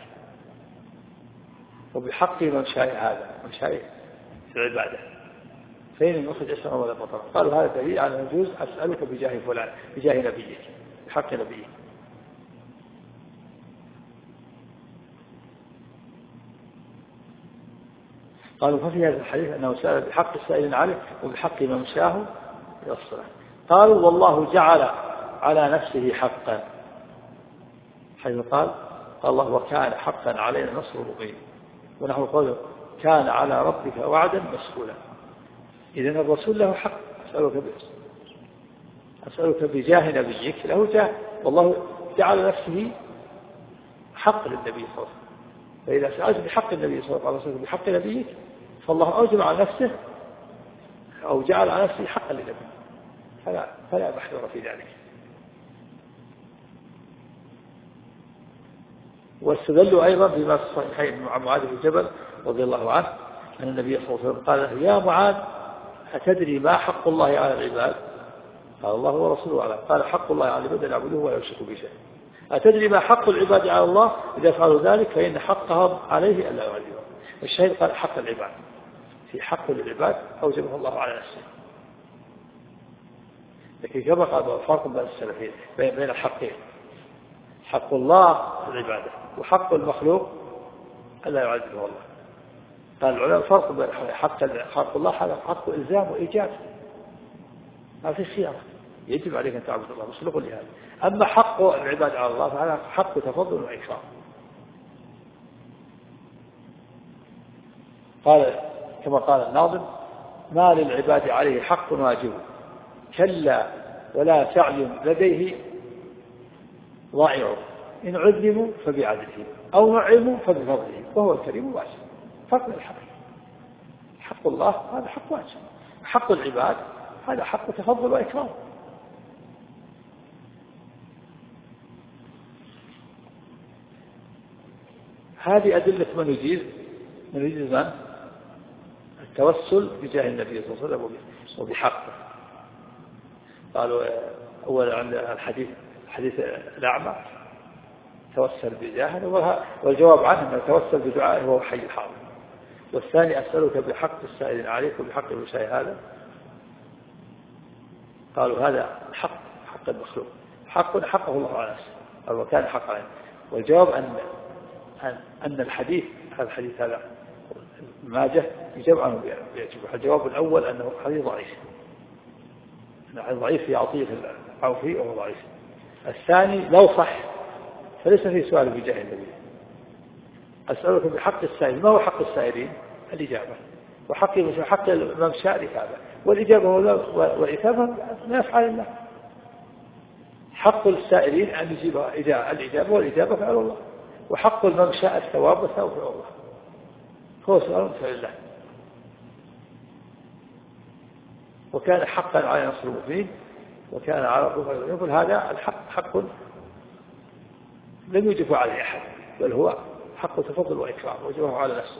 وبحق من شاء هذا من شاء في العبادة فإن نخرج أسماء ولا بطر. قالوا هذا دليل على يجوز أسألك بجاه فلان بجاه نبيك بحق نبيك. قالوا ففي هذا الحديث أنه سأل بحق السائل عليه وبحق من شاء إلى الصلاة. قالوا والله جعل على نفسه حقا، حيث قال قال الله وكان حقا علينا نصر المؤمنين، ونحن قوله كان على ربك وعدا مسؤولا. إذن الرسول له حق، أسألك أسألك بجاه نبيك له جاه، والله جعل نفسه حق للنبي صلى الله عليه وسلم، فإذا سألت بحق النبي صلى الله عليه وسلم بحق نبيك فالله أوجب على نفسه أو جعل على نفسه حقا للنبي، فلا فلا محذور في ذلك. واستدلوا أيضا بما في الصحيحين مع معاذ بن جبل رضي الله عنه أن النبي صلى الله عليه وسلم قال له يا معاذ أتدري ما حق الله على العباد؟ قال الله ورسوله أعلم. قال حق الله على العباد أن يعبدوه ولا يشركوا به شيئا. أتدري ما حق العباد على الله؟ إذا فعلوا ذلك فإن حقهم عليه ألا يعذبهم. الشهيد قال حق العباد، في حق للعباد أوجبه الله على نفسه. لكن كما قال فرق بين السلفين بين الحقين، حق الله في العبادة وحق المخلوق ألا يعذبه الله. قال العلماء فرق بين حق حق الله هذا حق إلزام وإيجاب، ما في خيار، يجب عليك أن تعبد الله مسلوق لهذا. أما حق العباد على الله فهذا حق تفضل وإكرام. قال كما قال الناظم ما للعباد عليه حق واجب كلا ولا سعي لديه ضائع، إن عذبوا فبعدله أو نعموا فبفضله وهو الكريم واسع. فرق الحق، حق الله هذا حق واسع، حق العباد هذا حق تفضل وإكرام. هذه أدلة من يجيز من من التوسل بجاه النبي صلى الله عليه وسلم وبحقه. قالوا أولا عند الحديث حديث الأعمى توسل بجاهه، والجواب عنه أن توسل بدعائه وهو حي الحاضر. والثاني أسألك بحق السائل عليك وبحق المشاي هذا. قالوا هذا حق حق المخلوق، حق حقه الله على نفسه أو كان حق عليه. والجواب أن أن الحديث هذا الحديث هذا ماجه يجاب عنه بيعجبه. الجواب الأول أنه حديث ضعيف، أنه ضعيف في عطية العوفي وهو ضعيف. الثاني لو صح فليس في سؤال بجاه النبي. أسألك بحق السائل، ما هو حق السائلين؟ الإجابة، وحق حق الممشى الإثابة، والإجابة والإثابة من أفعال الله. حق السائلين أن يجيب الإجابة، والإجابة فعل الله، وحق الممشى الثواب والثواب فعل الله، هو سؤال فعل الله. وكان حقا على نصر المؤمنين وكان على ربه يقول هذا الحق حق لم يجب عليه أحد، بل هو حق تفضل وإكرام وجبه على نفسه.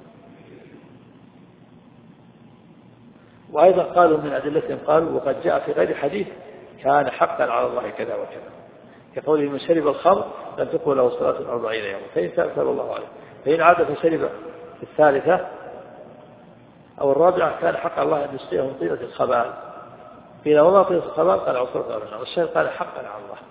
وأيضا قالوا من أدلتهم قالوا وقد جاء في غير حديث كان حقا على الله كذا وكذا، كقوله من شرب الخمر لم تقبل له صلاة أربعين يوما فإن تاب تاب الله عليه، فإن عاد فشرب في الثالثة أو الرابعة كان حق الله أن يسقيه من طينة الخبال. قيل وما طينة الخبال؟ قال عصرة أبناء. والشيخ قال حقا على الله.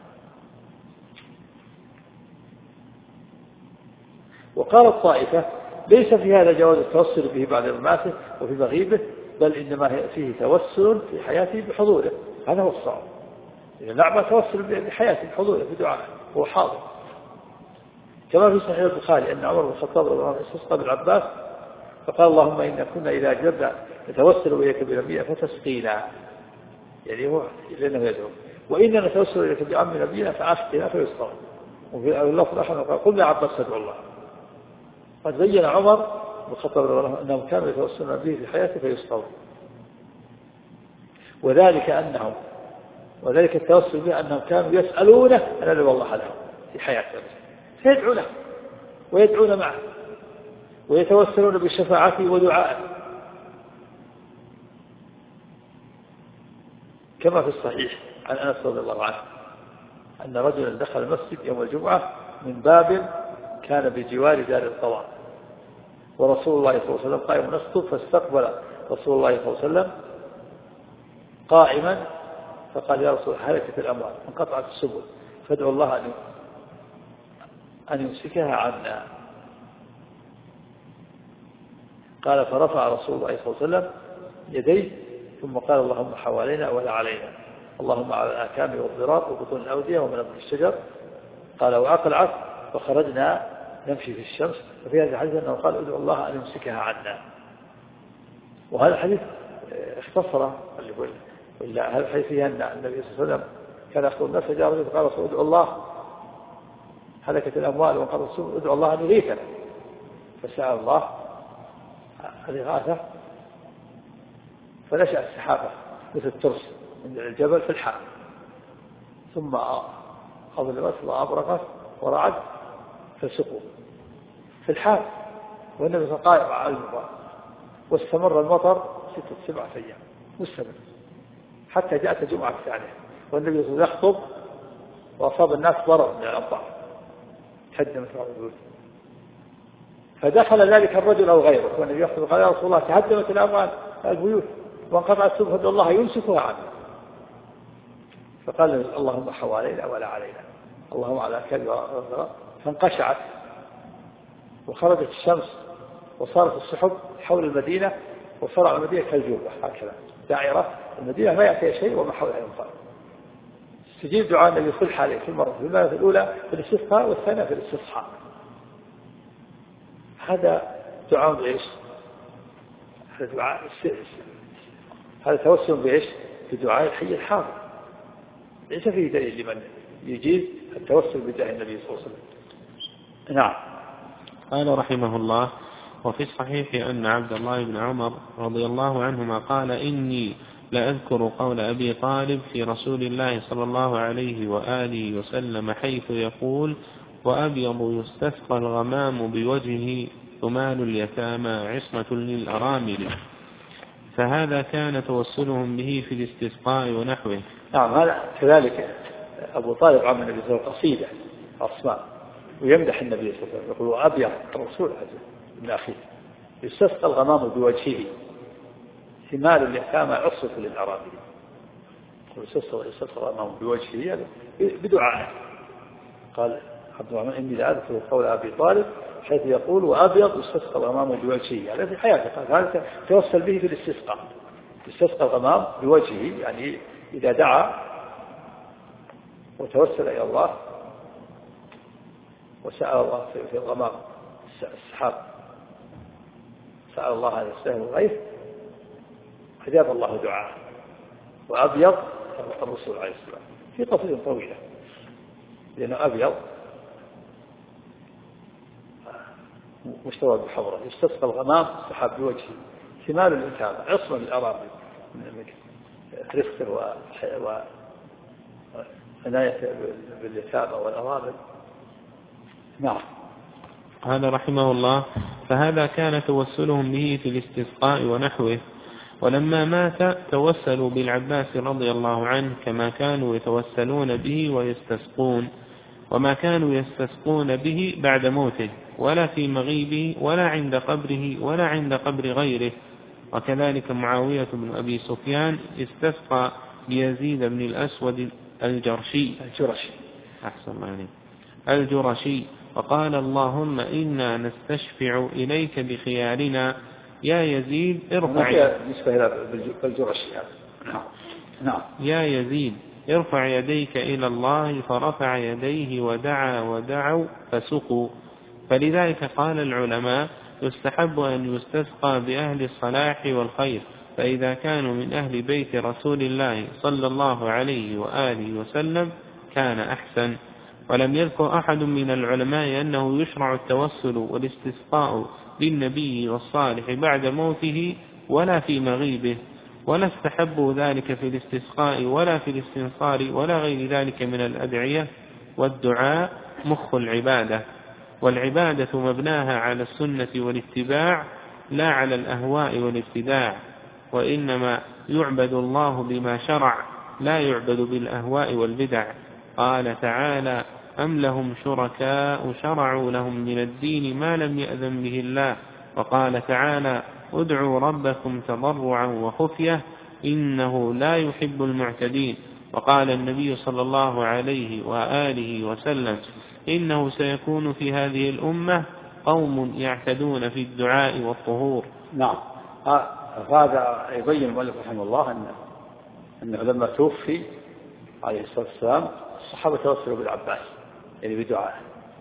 وقال الطائفة ليس في هذا جواز التوسل به بعد مماته وفي مغيبه، بل إنما فيه توسل في حياته بحضوره، هذا هو الصواب. إذا نعم توسل بحياته بحضوره بدعاء هو حاضر، كما في صحيح البخاري أن عمر بن الخطاب رضي الله عنه استسقى بالعباس فقال اللهم إن كنا إذا جبنا نتوسل إليك بنبينا فتسقينا، يعني هو لأنه يدعو، وإننا نتوسل إليك بعم نبينا فأسقنا فيسقى. وفي اللفظ الآخر قال قل يا عباس ادعو الله. قد بين عمر بن الخطاب رضي الله عنه أنهم كانوا يتوسلون به في حياته فيسقون، وذلك أنهم وذلك التوسل به أنهم كانوا يسألونه أن يدعو الله لهم في حياته فيدعو له ويدعون معه ويتوسلون بشفاعته ودعائه، كما في الصحيح عن أنس رضي الله عنه أن رجلا دخل المسجد يوم الجمعة من باب كان بجوار دار القضاء، ورسول الله صلى الله عليه وسلم قائم يخطب، فاستقبل رسول الله صلى الله عليه وسلم قائما فقال يا رسول الله هلكت الأموال انقطعت السبل فادعوا الله أن أن يمسكها عنا. قال فرفع رسول الله صلى الله عليه وسلم يديه ثم قال اللهم حوالينا ولا علينا، اللهم على الآكام والضراب وبطون الأودية ومنابت الشجر. قال وأقلعت فخرجنا نمشي في الشمس. وفي هذا الحديث أنه قال ادعوا الله أن يمسكها عنا. وهذا الحديث اختصر اللي يقول ولا هذا الحديث فيه أن النبي صلى الله عليه وسلم كان يخطب الناس فجاء رجل فقال رسول ادعوا الله هلكت الأموال وانقضى السبل ادعوا الله أن يغيثنا، فسأل الله الإغاثة فنشأ السحابة مثل الترس من الجبل في الحال، ثم أظلمت وأبرقت ورعد فسقوا في الحال، والنبي صلى الله عليه وسلم قائم على المطر، واستمر المطر ستة سبعة أيام مستمر حتى جاءت الجمعة الثانية والنبي صلى الله عليه وسلم يخطب وأصاب الناس ضرر من الأمطار تهدمت البيوت، فدخل ذلك الرجل أو غيره والنبي يخطب قال يا رسول الله تهدمت الأموال البيوت وانقطعت السبل فادعوا الله يمسكها عنه. فقال اللهم حوالينا ولا علينا، اللهم على كذا، فانقشعت وخرجت الشمس وصارت السحب حول المدينة وصار المدينة كالجوبة هكذا دائرة المدينة ما يأتي شيء وما حولها ينفع. استجيب دعاء النبي في الحالين في المرة في المرة الأولى في الاستسقاء والثانية في الاستصحاء. هذا دعاء بإيش؟ هذا دعاء هذا توسل بإيش؟ بدعاء الحي الحاضر، ليس فيه دليل لمن يجيز التوسل بدعاء النبي صلى الله عليه وسلم. نعم. قال رحمه الله وفي الصحيح أن عبد الله بن عمر رضي الله عنهما قال إني لأذكر قول أبي طالب في رسول الله صلى الله عليه وآله وسلم حيث يقول وأبيض يستسقى الغمام بوجهه ثمال اليتامى عصمة للأرامل. فهذا كان توسلهم به في الاستسقاء ونحوه. نعم، هذا كذلك أبو طالب عمل النبي صلى الله عليه وسلم قصيدة أصماء ويمدح النبي صلى الله عليه وسلم، يقول أبيض الرسول ابن أخيه يستسقى الغمام بوجهه ثمال اليتامى عصمة للأرامل. يستسقى الغمام بوجهه بدعاء. قال عبد الرحمن إني لا أذكر قول أبي طالب حيث يقول وأبيض يستسقى الغمام بوجهه، هذا في حياته. قال هذا توسل به في الاستسقاء، يستسقى الغمام بوجهه، يعني إذا دعا وتوسل إلى الله وسأل الله في الغمام السحاب، سأل الله أن يستهل الغيث أجاب الله دعاءه. وأبيض الرسول عليه السلام في قصيدة طويلة لأنه أبيض مشتوى بحضره يستسقى الغمام السحاب بوجهه ثمال اليتامى عصمة للأرامل من رفقه وعناية باليتامى والأرامل. نعم. قال رحمه الله فهذا كان توسلهم به في الاستسقاء ونحوه. ولما مات توسلوا بالعباس رضي الله عنه كما كانوا يتوسلون به ويستسقون، وما كانوا يستسقون به بعد موته ولا في مغيبه ولا عند قبره ولا عند قبر غيره. وكذلك معاوية بن أبي سفيان استسقى بيزيد بن الأسود الجرشي الجرشي أحسن الله الجرشي وقال اللهم إنا نستشفع إليك بخيارنا يا يزيد ارفع نعم. يا يزيد ارفع يديك إلى الله فرفع يديه ودعا ودعوا فسقوا. فلذلك قال العلماء يستحب أن يستسقى بأهل الصلاح والخير، فإذا كانوا من أهل بيت رسول الله صلى الله عليه وآله وسلم كان أحسن. ولم يذكر أحد من العلماء أنه يشرع التوسل والاستسقاء بالنبي والصالح بعد موته ولا في مغيبه، ولا استحبوا ذلك في الاستسقاء ولا في الاستنصار ولا غير ذلك من الأدعية. والدعاء مخ العبادة، والعبادة مبناها على السنة والاتباع لا على الأهواء والابتداع، وإنما يعبد الله بما شرع لا يعبد بالأهواء والبدع. قال تعالى أم لهم شركاء شرعوا لهم من الدين ما لم يأذن به الله. وقال تعالى ادعوا ربكم تضرعا وخفية إنه لا يحب المعتدين. وقال النبي صلى الله عليه وآله وسلم إنه سيكون في هذه الأمة قوم يعتدون في الدعاء والطهور. نعم. هذا يبين المؤلف رحمه الله أن أنه لما توفي عليه الصلاة والسلام الصحابة توسلوا بالعباس يعني بدعاء،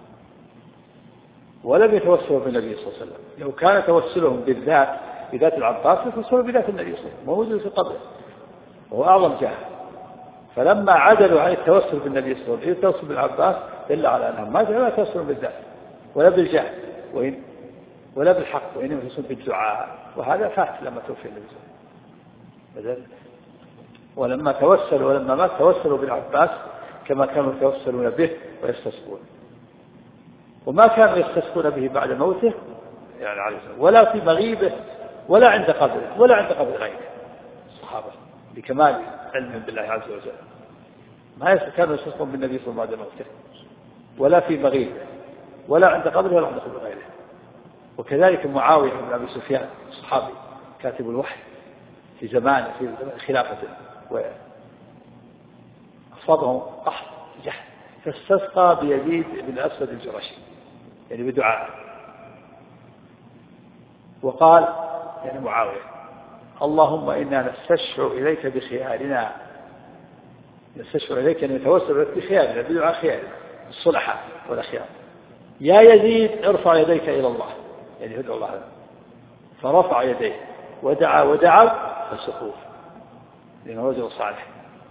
ولم يتوسلوا بالنبي صلى الله عليه وسلم. لو كان توسلهم بالذات بذات العباس يتوسلوا بذات النبي صلى الله عليه وسلم موجود في قبره وهو أعظم جاه. فلما عدلوا عن التوسل بالنبي صلى الله عليه وسلم التوسل بالعباس دل على أنهم ما لا يتوسلون بالذات ولا بالجاه وإن ولا بالحق، وإنما يتوسلون بالدعاء، وهذا فات لما توفي النبي صلى الله عليه وسلم. ولما توسلوا ولما مات توسلوا بالعباس كما كانوا يتوسلون به ويستسقون، وما كانوا يستسقون به بعد موته يعني عليه الصلاة ولا في مغيبه ولا عند قبره ولا عند قبر غيره الصحابة بكمال علمهم بالله عز وجل. ما كانوا يستسقون بالنبي صلى الله عليه وسلم بعد موته ولا في مغيبه ولا عند قبره ولا عند قبر غيره. وكذلك معاوية بن أبي سفيان الصحابي كاتب الوحي في زمانه في خلافته وأصابهم قحط جهل فاستسقى بيزيد بن الأسود الجرشي يعني بدعاء، وقال يعني معاوية اللهم إنا نستشفع إليك بخيارنا، نستشفع إليك أن نتوسل إليك بخيارنا بدعاء خيارنا الصلحاء والأخيار. يا يزيد ارفع يديك إلى الله يعني ادعو الله، فرفع يديه ودعا ودعا فسقوه لأنه رجل صالح.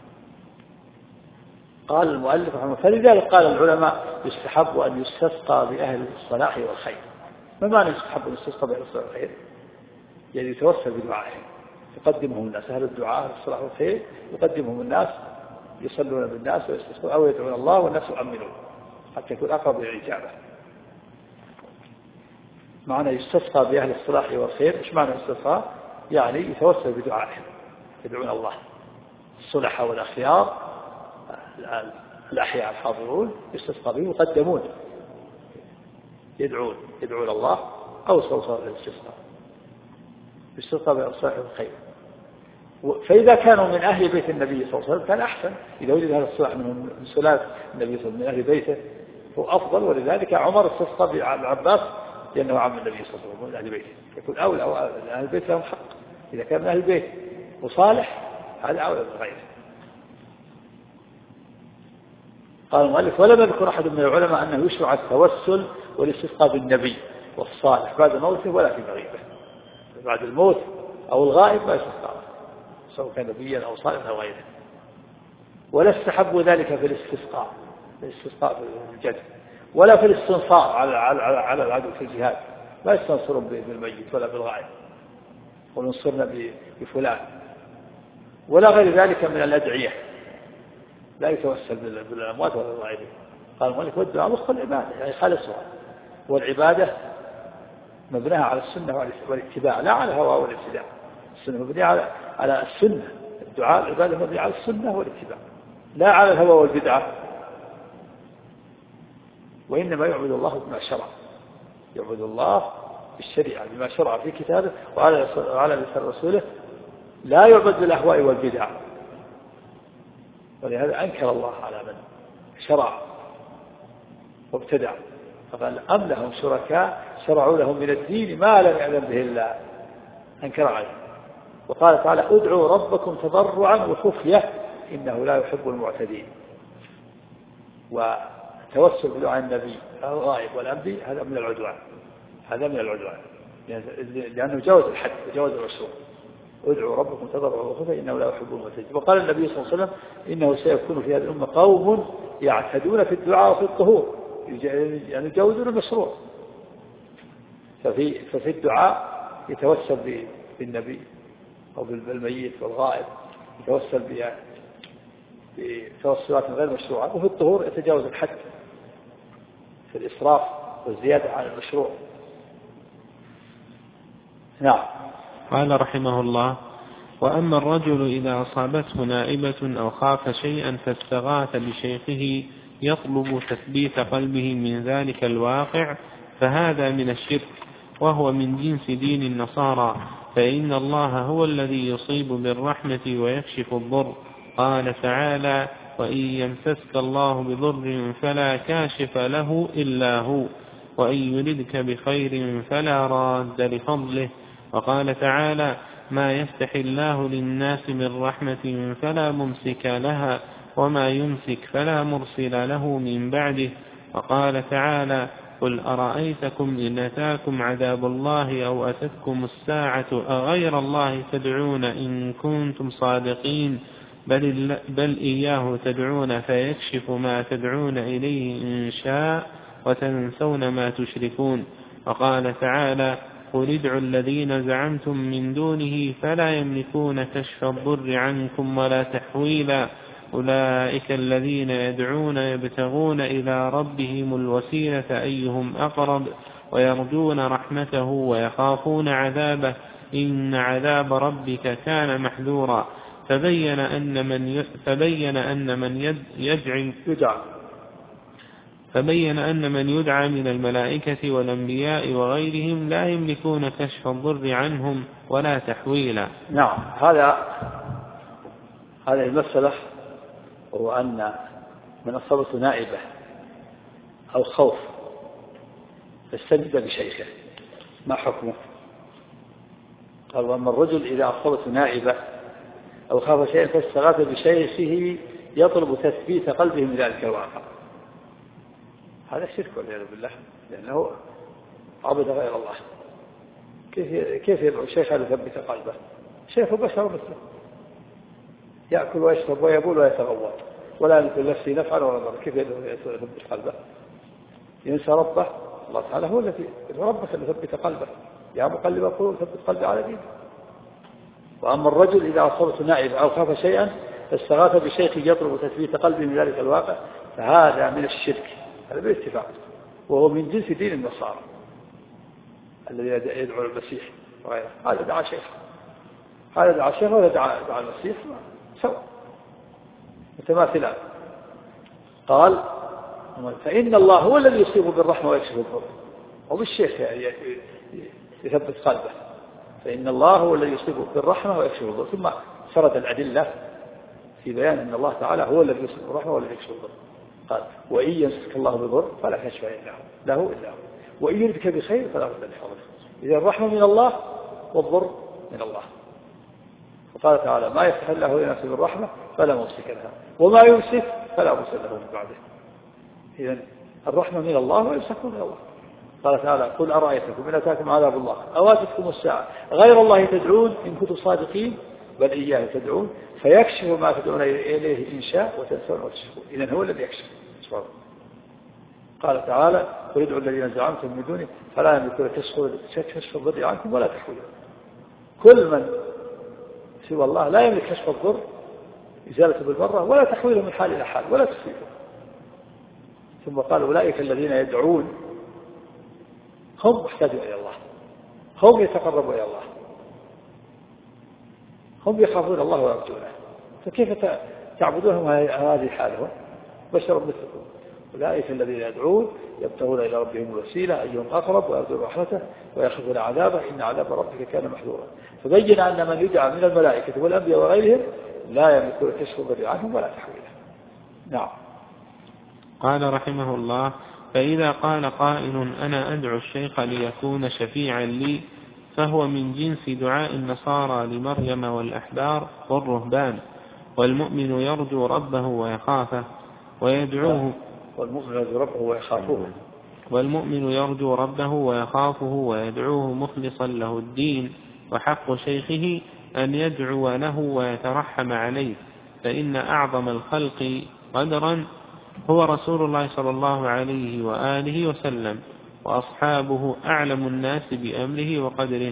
قال المؤلف رحمه الله فلذلك قال العلماء يستحب أن يستسقى بأهل الصلاح والخير. ما معنى يستحب أن يستسقى بأهل الصلاح والخير؟ يعني يتوسل بدعائهم يقدمهم الناس، أهل الدعاء أهل الصلاح والخير يقدمهم الناس يصلون بالناس ويستسقون أو يدعون الله والناس يؤمنون حتى يكون أقرب للإجابة. معنى يستسقى بأهل الصلاح والخير. إيش معنى يستسقى؟ يعني يتوسل بدعائهم، يدعون الله. الصلح والأخيار الأحياء الحاضرون يستسقى بهم يقدمون، يدعون يدعون الله أو صوصا للاستسقاء، يستسقى بالصلاح والخير. فإذا كانوا من أهل بيت النبي صلى الله عليه وسلم كان أحسن، إذا وجد هذا الصلاح من سلالة النبي صلى الله عليه وسلم من أهل بيته هو أفضل. ولذلك عمر استسقى بالعباس لأنه عم النبي صلى الله عليه وسلم من أهل بيته، يكون أولى أو أهل البيت لهم حق إذا كان من أهل البيت وصالح، هذا أولى من غيره. قال المؤلف: ولم يذكر أحد من العلماء أنه يشرع التوسل والاستسقاء بالنبي والصالح بعد موته ولا في مغيبه. بعد الموت أو الغائب ما يستسقى سواء كان نبيا أو صالحا أو غيره. ولا استحبوا ذلك في الاستسقاء الاستسقاء في الجد، ولا في الاستنصار على على على العدو في الجهاد، ما يستنصرون بالميت ولا بالغائب وننصرنا بفلان، ولا غير ذلك من الأدعية، لا يتوسل بالأموات ولا بالغائبين. قال المؤلف: والدعاء مخ العبادة، يعني خالصها، والعبادة مبناها على السنة والاتباع لا على الهوى والابتداع. السنة مبنية على على السنة، الدعاء العبادة مبنية على السنة والاتباع لا على الهوى والبدعة. وإنما يعبد الله بما شرع، يعبد الله بالشريعة بما شرع في كتابه وعلى على لسان رسوله، لا يعبد بالأهواء والبدع. ولهذا أنكر الله على من شرع وابتدع، فقال: أم لهم شركاء شرعوا لهم من الدين ما لم يأذن به الله، أنكر عليه. وقال تعالى: ادعوا ربكم تضرعا وخفية إنه لا يحب المعتدين. وتوسل بدعاء النبي الغائب والأنبياء هذا من العدوان، هذا من العدوان لأنه جاوز الحد وجاوز العصور. ادعوا ربكم تضرعا وخفية إنه لا يحب المعتدين. وقال النبي صلى الله عليه وسلم: إنه سيكون في هذه الأمة قوم يعتدون في الدعاء وفي الطهور، يعني يجاوزون المشروع. ففي ففي الدعاء يتوسل بالنبي أو بالميت والغائب، يتوسل بتوسلات غير مشروعة. وفي الطهور يتجاوز الحد في الإسراف والزيادة عن المشروع. نعم. قال رحمه الله: وأما الرجل إذا أصابته نائبة أو خاف شيئا فاستغاث بشيخه يطلب تثبيت قلبه من ذلك الواقع، فهذا من الشرك، وهو من جنس دين النصارى، فإن الله هو الذي يصيب بالرحمة ويكشف الضر. قال تعالى: وإن يمسسك الله بضر فلا كاشف له إلا هو، وإن يردك بخير فلا راد لفضله. وقال تعالى: ما يفتح الله للناس من رحمة فلا ممسك لها، وما يمسك فلا مرسل له من بعده. وقال تعالى: قل أرأيتكم إن أتاكم عذاب الله أو أتتكم الساعة أغير الله تدعون إن كنتم صادقين، بل, بل إياه تدعون فيكشف ما تدعون إليه إن شاء وتنسون ما تشركون. وقال تعالى: قل ادعوا الذين زعمتم من دونه فلا يملكون كشف الضر عنكم ولا تحويلا، أولئك الذين يدعون يبتغون إلى ربهم الوسيلة أيهم أقرب ويرجون رحمته ويخافون عذابه، إن عذاب ربك كان محذورا. فبين أن من فبين أن من يدعي يدعى فبين أن من يدعى من الملائكة والأنبياء وغيرهم لا يملكون كشف الضر عنهم ولا تحويلا. نعم. هذا هذه المسألة هو أن من أصابته نائبة أو خوف فاستجد بشيخه، ما حكمه؟ قال: وأما الرجل إذا أصابته نائبة أو خاف شيئا فاستغاث بشيخه يطلب تثبيت قلبه من ذلك الواقع. هذا شرك والعياذ بالله، لأنه عبد غير الله. كيف كيف يدعو الشيخ أن يثبت قلبه؟ شيخ بشر مثله، يأكل ويشرب ويبول ويتغوط ولا يملك لنفسه نفعا ولا ضرا، كيف يثبت قلبه؟ ينسى ربه. الله تعالى هو الذي يدعو ربك أن يثبت قلبه، يا مقلب القلوب ثبت قلبي على دينك. وأما الرجل إذا أصابته نائب أو خاف شيئا فاستغاث بشيخ يطلب تثبيت قلبه من ذلك الواقع، فهذا من الشرك، هذا بالاتفاق، وهو من جنس دين النصارى. الذي يدعو المسيح وغيره، هذا دعا شيخ، هذا دعا شيخ ولا دعا دعا المسيح سواء متماثلان. قال فإن الله هو الذي يصيب بالرحمة ويكشف الضر، وبالشيخ يثبت قلبه، فإن الله هو الذي يصيب بالرحمة ويكشف الضر، ثم سرد الأدلة في بيان أن الله تعالى هو الذي يصيب بالرحمة والذي يكشف الضر. قال وإن يمسك الله بضر فلا كشف إلا هو له إلا هو، وإن يردك بخير فلا بد من فضله. إذا الرحمة من الله والضر من الله. وقال تعالى ما يفتح الله لنفسه بالرحمة فلا ممسك لها وما يمسك فلا مرسل له من بعده. إذن الرحمة من الله ويمسك من الله. قال تعالى قل أرأيتكم إن أتاكم عذاب الله أو أتتكم الساعة غير الله تدعون إن كنتم صادقين بل إياه تدعون فيكشف ما تدعون إليه إن شاء وتنسون وتشركون. إذن هو الذي يكشف. قال تعالى قل ادعوا الذين زعمتم من دونه فلا يملكون كشف الضر عنكم ولا تحويلا. كل من سوى الله لا يملك كشف الضر إزالة بالمرة ولا تحويله من حال إلى حال ولا تسويله. ثم قال أولئك الذين يدعون هم محتاجون إلى الله، هم يتقربون إلى الله، هم يخافون الله ويرجونه، فكيف تعبدونهم هذه حالهم؟ بشر مثلكم. أولئك الذين يدعون يبتغون إلى ربهم الوسيلة أيهم أقرب ويرجون رحمته ويخافون عذابه إن عذاب ربك كان محذورا. فبين أن من يدعى من الملائكة والأنبياء وغيرهم لا يملكون كشف الضر عنهم ولا تحويله. نعم. قال رحمه الله فإذا قال قائل أنا أدعو الشيخ ليكون شفيعا لي فهو من جنس دعاء النصارى لمريم والأحبار والرهبان، والمؤمن يرجو ربه ويخافه ويدعوه والمؤمن يرجو ربه ويخافه والمؤمن يرجو ربه ويخافه ويدعوه مخلصا له الدين، وحق شيخه أن يدعو له ويترحم عليه، فإن أعظم الخلق قدرا هو رسول الله صلى الله عليه وآله وسلم، وأصحابه أعلم الناس بأمره وقدره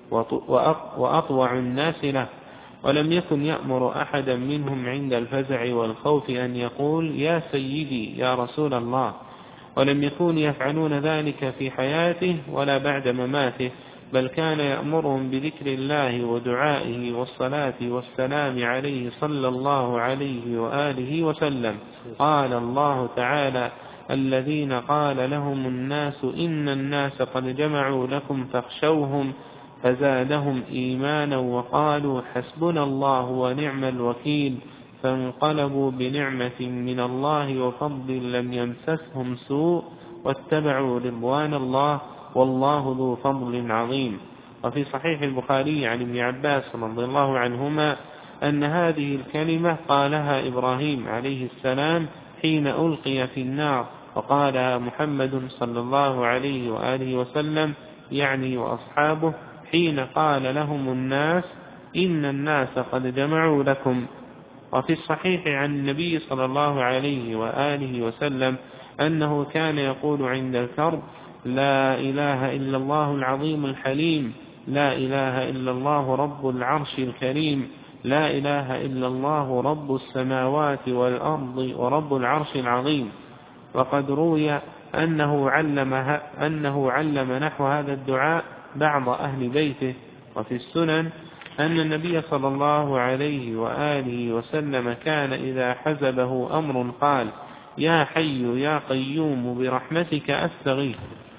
وأطوع الناس له، ولم يكن يأمر أحدا منهم عند الفزع والخوف أن يقول يا سيدي يا رسول الله، ولم يكونوا يفعلون ذلك في حياته ولا بعد مماته، بل كان يأمرهم بذكر الله ودعائه والصلاة والسلام عليه صلى الله عليه وآله وسلم. قال الله تعالى الذين قال لهم الناس إن الناس قد جمعوا لكم فاخشوهم فزادهم إيمانا وقالوا حسبنا الله ونعم الوكيل، فانقلبوا بنعمة من الله وفضل لم يمسسهم سوء واتبعوا رضوان الله والله ذو فضل عظيم. وفي صحيح البخاري عن ابن عباس رضي الله عنهما أن هذه الكلمة قالها إبراهيم عليه السلام حين ألقي في النار، وقالها محمد صلى الله عليه وآله وسلم يعني وأصحابه حين قال لهم الناس إن الناس قد جمعوا لكم. وفي الصحيح عن النبي صلى الله عليه وآله وسلم أنه كان يقول عند الكرب لا إله إلا الله العظيم الحليم، لا إله إلا الله رب العرش الكريم، لا إله إلا الله رب السماوات والأرض ورب العرش العظيم. وقد روي أنه علم, أنه علم نحو هذا الدعاء بعض أهل بيته. وفي السنن أن النبي صلى الله عليه وآله وسلم كان إذا حزبه أمر قال يا حي يا قيوم برحمتك أستغيث.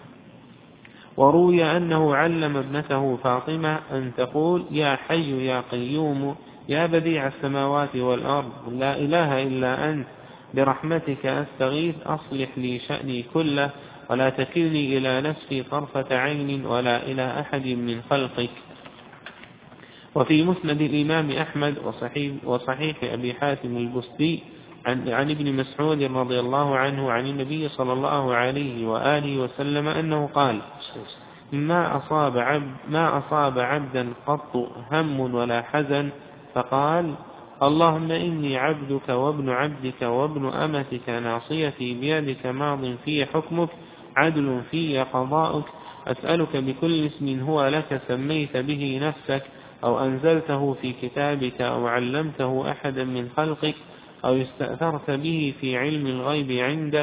وروي أنه علم ابنته فاطمة أن تقول يا حي يا قيوم يا بديع السماوات والأرض لا إله إلا أنت برحمتك أستغيث أصلح لي شأني كله ولا تكلني إلى نفسي طرفة عين ولا إلى أحد من خلقك. وفي مسند الإمام أحمد وصحيح, وصحيح أبي حاتم البستي عن, عن ابن مسعود رضي الله عنه عن النبي صلى الله عليه وآله وسلم أنه قال ما أصاب, عبد ما أصاب عبدا قط هم ولا حزن فقال اللهم إني عبدك وابن عبدك وابن أمتك ناصيتي بيدك ماض في حكمك عدل في قضاؤك أسألك بكل اسم هو لك سميت به نفسك أو أنزلته في كتابك أو علمته أحدا من خلقك أو استأثرت به في علم الغيب عندك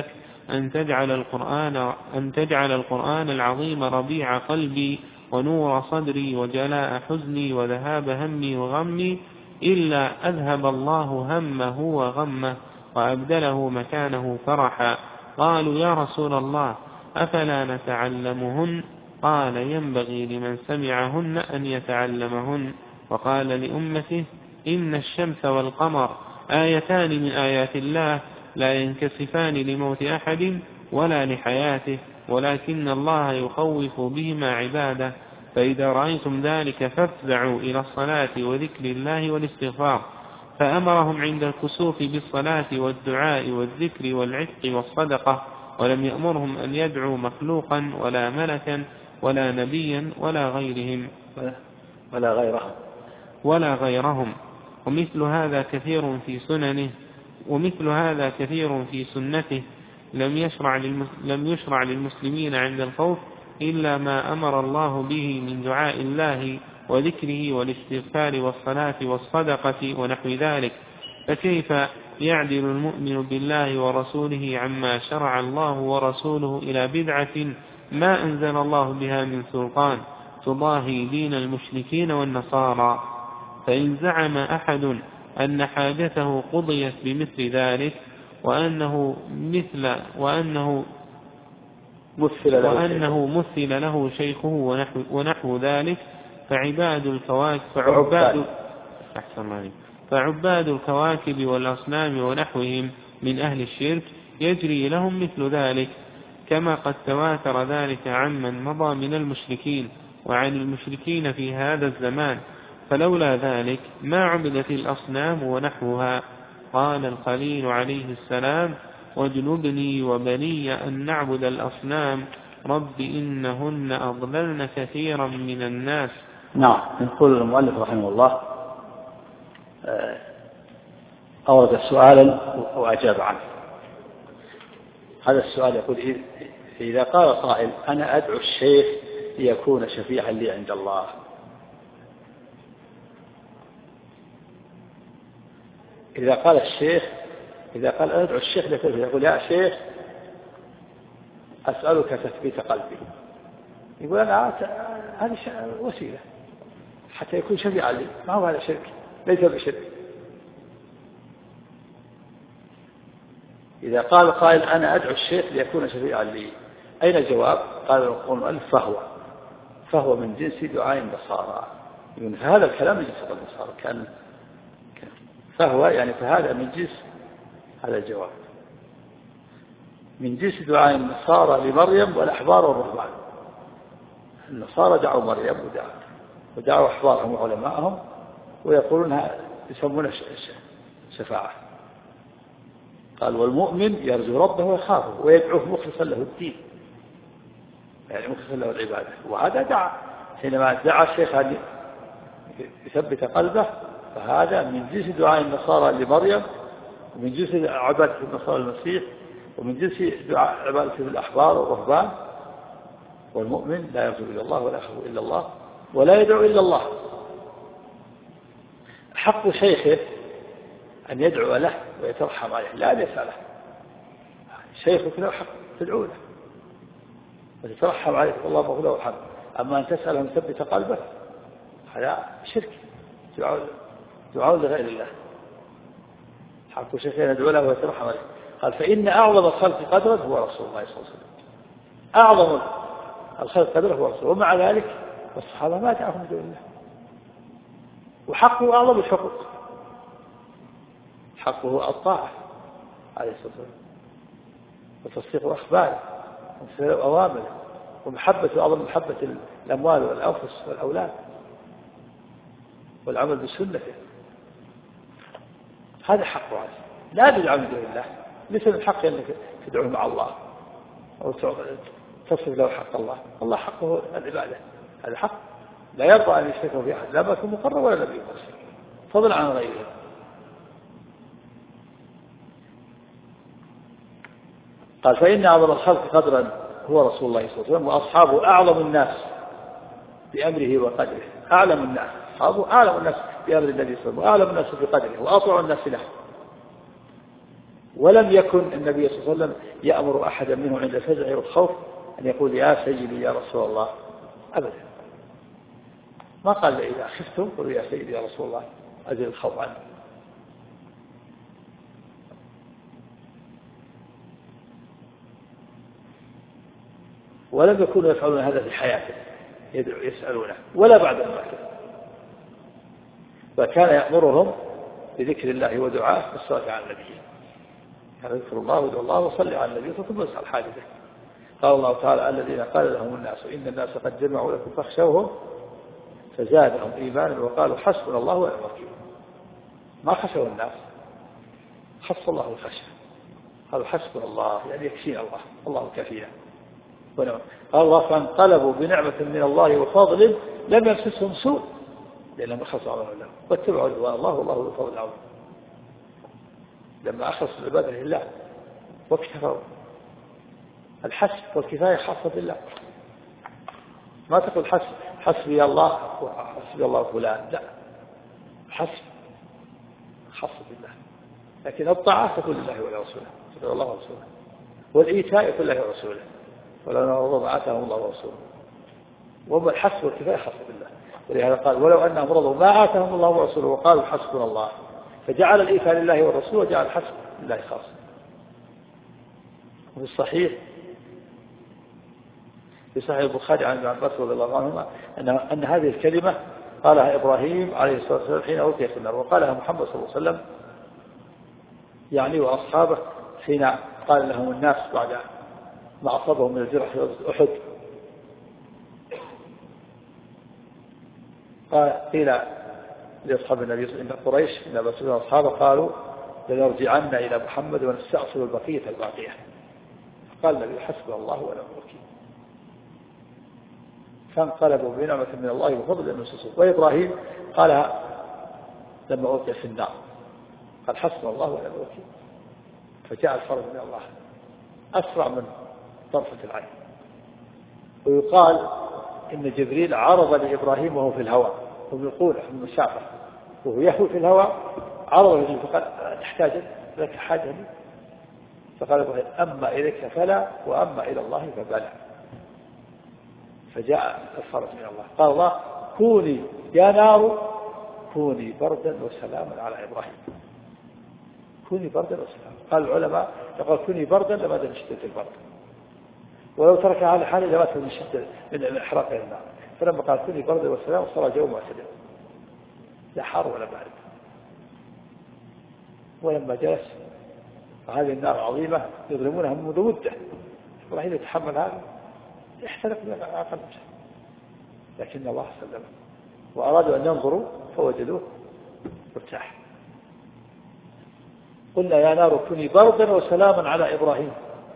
أن تجعل القرآن, أن تجعل القرآن العظيم ربيع قلبي ونور صدري وجلاء حزني وذهاب همي وغمي، إلا أذهب الله همه وغمه وأبدله مكانه فرحا. قالوا يا رسول الله أفلا نتعلمهن؟ قال ينبغي لمن سمعهن أن يتعلمهن. وقال لأمته إن الشمس والقمر آيتان من آيات الله لا ينكسفان لموت أحد ولا لحياته، ولكن الله يخوف بهما عباده، فإذا رأيتم ذلك فافزعوا إلى الصلاة وذكر الله والاستغفار. فأمرهم عند الكسوف بالصلاة والدعاء والذكر والعتق والصدقة، ولم يأمرهم أن يدعوا مخلوقا ولا ملكا ولا نبيا ولا غيرهم ولا غيرهم ولا غيرهم ومثل هذا كثير في سننه ومثل هذا كثير في سنته. لم يشرع لم يشرع للمسلمين عند الخوف إلا ما أمر الله به من دعاء الله وذكره والاستغفار والصلاة والصدقة ونحو ذلك. فكيف يعدل المؤمن بالله ورسوله عما شرع الله ورسوله إلى بدعة ما أنزل الله بها من سلطان تضاهي دين المشركين والنصارى؟ فإن زعم أحد أن حاجته قضيت بمثل ذلك وأنه مثل وأنه مثل له, وأنه مثل له شيخه ونحو, ونحو ذلك فعباد الكواكب فعباد, فعباد الكواكب والأصنام ونحوهم من أهل الشرك يجري لهم مثل ذلك، كما قد تواتر ذلك عمن مضى من المشركين وعن المشركين في هذا الزمان، فلولا ذلك ما عبدت الأصنام ونحوها. قال الخليل عليه السلام واجنبني وبني أن نعبد الأصنام رب إنهن أضللن كثيرا من الناس. نعم. يقول المؤلف رحمه الله أورد سؤالا وأجاب عنه. هذا السؤال يقول إذا قال قائل أنا أدعو الشيخ ليكون شفيعا لي عند الله، إذا قال الشيخ إذا قال أدعو الشيخ ليكون يقول يا شيخ أسألك تثبيت قلبي، يقول أنا هذه وسيلة حتى يكون شفيعا لي، ما هو هذا شرك، ليس بشرك. إذا قال قائل أنا أدعو الشيخ ليكون شفيعا لي، أين الجواب؟ قال المؤلف فهو فهو من جنس دعاء النصارى. يقول هذا الكلام من جنس النصارى كان فهو يعني فهذا من جنس هذا الجواب من جنس دعاء النصارى لمريم والأحبار والرهبان. النصارى دعوا مريم ودعوا ودعوا أحبارهم وعلمائهم ويقولون يسمونه شفاعة. قال والمؤمن يرجو ربه ويخافه ويدعوه مخلصا له الدين، يعني مخلصا له العبادة. وهذا دعا حينما دعا الشيخ أن يثبت قلبه، فهذا من جنس دعاء النصارى لمريم ومن جنس عبادة النصارى المسيح ومن جنس دعاء عبادة الأحبار والرهبان. والمؤمن لا يرجو إلا الله ولا يخاف إلا الله ولا يدعو إلا الله. حق شيخه أن يدعو له ويترحم عليه، لا أن يسأله. شيخك له حق تدعو له وتترحم عليه والله مغفور له الحمد. أما أن تسأله أن يثبت قلبه هذا شرك، دعاء لغير الله. حق شيخه أن يدعو له ويترحم عليه. قال فإن أعظم الخلق قدرا هو رسول الله صلى الله عليه وسلم، أعظم الخلق قدرا هو رسول، ومع ذلك والصحابة ما دعاهم دون الله. وحقه أعظم الحقوق، حقه الطاعة عليه الصلاة والسلام وتصديق أخباره وامتثال أوامره ومحبة أعظم محبة الأموال والأنفس والأولاد والعمل بسنته. هذا حقه عز. لا تدعو من دون الله، ليس من حق أنك تدعوه مع الله أو تصف له حق الله. الله حقه العبادة، هذا حق لا يرضى أن يشركه في أحد، لا ما يكون مقرب ولا نبي مرسل فضلا عن غيره. قال فإن أعظم الخلق قدرا هو رسول الله صلى الله عليه وسلم وأصحابه أعظم الناس بأمره وقدره. أعلم الناس أصحابه أعلم الناس بأمر النبي صلى الله عليه وسلم وأعلم الناس بقدره وأطوع الناس له ولم يكن النبي صلى الله عليه وسلم يأمر أحدا منه عند الفزع والخوف أن يقول يا سيدي يا رسول الله أبدا. ما قال إذا خفتم قلوا يا سيدي يا رسول الله أزل الخوف عنه. ولم يكونوا يفعلون هذا في حياته يدعو يسألونه ولا بعد الموت، فكان يأمرهم بذكر الله ودعاءه والصلاة على النبي. كان يذكر الله ويدعو الله وصلي على النبي ثم يسأل حاجته. قال الله تعالى الذين قال لهم الناس إن الناس قد جمعوا لكم فاخشوهم فزادهم إيمانا وقالوا حسبنا الله ونعم الوكيل. ما خشوا الناس، خص الله الخشية، قالوا حسبنا الله يعني يكفينا الله، الله كفينا. قال الله فانقلبوا بنعمة من الله وفضل لم يمسسهم سوء لأنهم خسروا الله واتبعوا رضوان الله والله ذو الفضل العظيم. لما أخلصوا العبادة لله واكتفوا، الحسب والكفاية خاصة بالله. ما تقول حسب حسبي الله وحسبي الله فلان، لا، حسب خاصة بالله. لكن الطاعة تكون لله ولرسوله، تقول الله ورسوله، والإيتاء يكون لله ورسوله، ولو نرضوا ما آتاهم الله ورسوله. وما الحسب والكفاية خاصة بالله. ولهذا قال ولو أنهم رضوا ما آتاهم الله ورسوله وقالوا حسبنا الله، فجعل الإيتاء لله والرسول وجعل الحسب لله خاصة. وفي الصحيح في صحيح البخاري عن ابن عباس رضي الله عنهما أن أن هذه الكلمة قالها إبراهيم عليه الصلاة والسلام حين ألقي في النار، وقالها محمد صلى الله عليه وسلم يعني وأصحابه حين قال لهم الناس بعد ما أصابهم من الجرح في أحد. قال قيل لأصحاب النبي إن قريش إن أبا سفيان وأصحابه قالوا لنرجعن إلى محمد ونستأصل البقية الباقية. قال النبي حسبنا الله ونعم الوكيل. فانقلبوا بنعمة من الله وفضل المسلمين. وإبراهيم قالها لما ألقي في النار، قال حسبنا الله ونعم الوكيل. فجاء الفرج من الله أسرع من طرفة العين. ويقال إن جبريل عرض لإبراهيم وهو في الهواء، ويقول من الشعب وهو يهوي في الهواء عرض له فقال تحتاج لك حاجة لي؟ فقال إبراهيم أما إليك فلا وأما إلى الله فبلا. فجاء الفرج من الله. قال الله كوني يا نار كوني بردا وسلاما على إبراهيم. كوني بردا وسلاما. قال العلماء يقول كوني بردا لماذا من شدة البرد، ولو تركها على حاله لماذا من شدة من إحراق النار. فلما قال كوني بردا وسلاما صار جو معتدل لا حار ولا بارد. ولما جلس هذه النار عظيمة يظلمونها منذ مدة، إبراهيم يتحمل هذا يحترق من عقل، لكن الله سلمه وأرادوا أن ينظروا فوجدوه ارتاح. قلنا يا نار كوني بردا وسلاما على إبراهيم.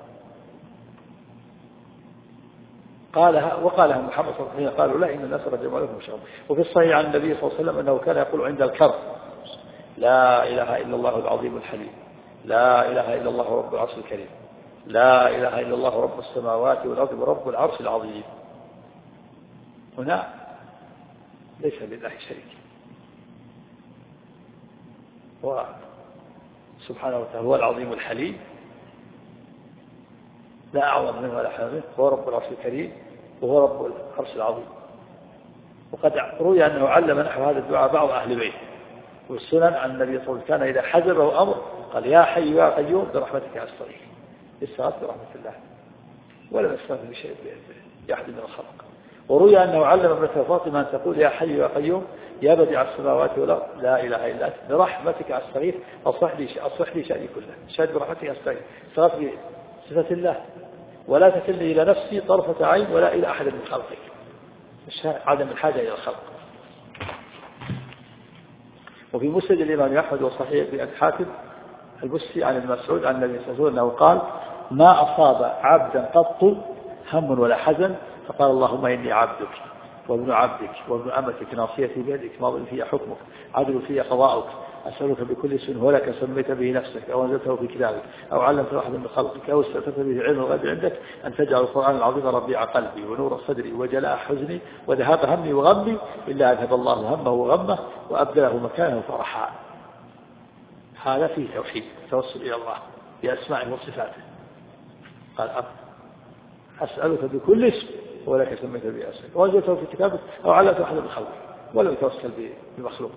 قالها وقالها محمد صلى الله عليه وسلم قالوا لا إن الناس رجعوا لكم شر. وفي الصحيح عن النبي صلى الله عليه وسلم أنه كان يقول عند الكرب لا إله إلا الله العظيم الحليم، لا إله إلا الله رب العرش الكريم، لا إله إلا الله رب السماوات والأرض ورب العرش العظيم. هنا ليس لله شريك، هو سبحانه وتعالى هو العظيم الحليم لا أعظم منه ولا أحد منه، هو رب العرش الكريم وهو رب العرش العظيم. وقد روي أنه علم نحو هذا الدعاء بعض أهل بيته. والسنن عن النبي صلى الله عليه وسلم كان إذا حزبه أمر قال يا حي يا قيوم برحمتك أستغيث، استغاث برحمة الله ولم يستغث بشيء بأحد من الخلق. وروي أنه علم ابنته فاطمة أن تقول يا حي يا قيوم يا بديع السماوات والأرض لا إله إلا أنت برحمتك أستغيث أصلح لي أصلح لي شأني كله. شهد برحمتك أستغيث، استغاث بصفة الله ولا تكلني إلى نفسي طرفة عين ولا إلى أحد من خلقك، عدم الحاجة إلى الخلق. وفي مسند الإمام أحمد وصحيح بن حاتم البستي عن ابن مسعود عن النبي صلى الله عليه وسلم أنه قال ما أصاب عبدا قط هم ولا حزن فقال اللهم إني عبدك وابن عبدك وابن أمتك ناصيتي بيدك ماض في حكمك عدل في قضاؤك أسألك بكل اسم هو لك سميت به نفسك أو أنزلته في كتابك أو علمته أحد من خلقك أو استأثرت به علم الغيب عندك أن تجعل القرآن العظيم ربيع قلبي ونور صدري وجلاء حزني وذهاب همي وغمي إلا أذهب الله همه وغمه وأبدله مكانه فرحا. هذا فيه توحيد توصل إلى الله بأسمائه وصفاته. قال أسألك بكل اسم ولك سميت به أسألك وأنزلته في كتابك أو علمته أحد بالخلق ولم يتوسل بمخلوق.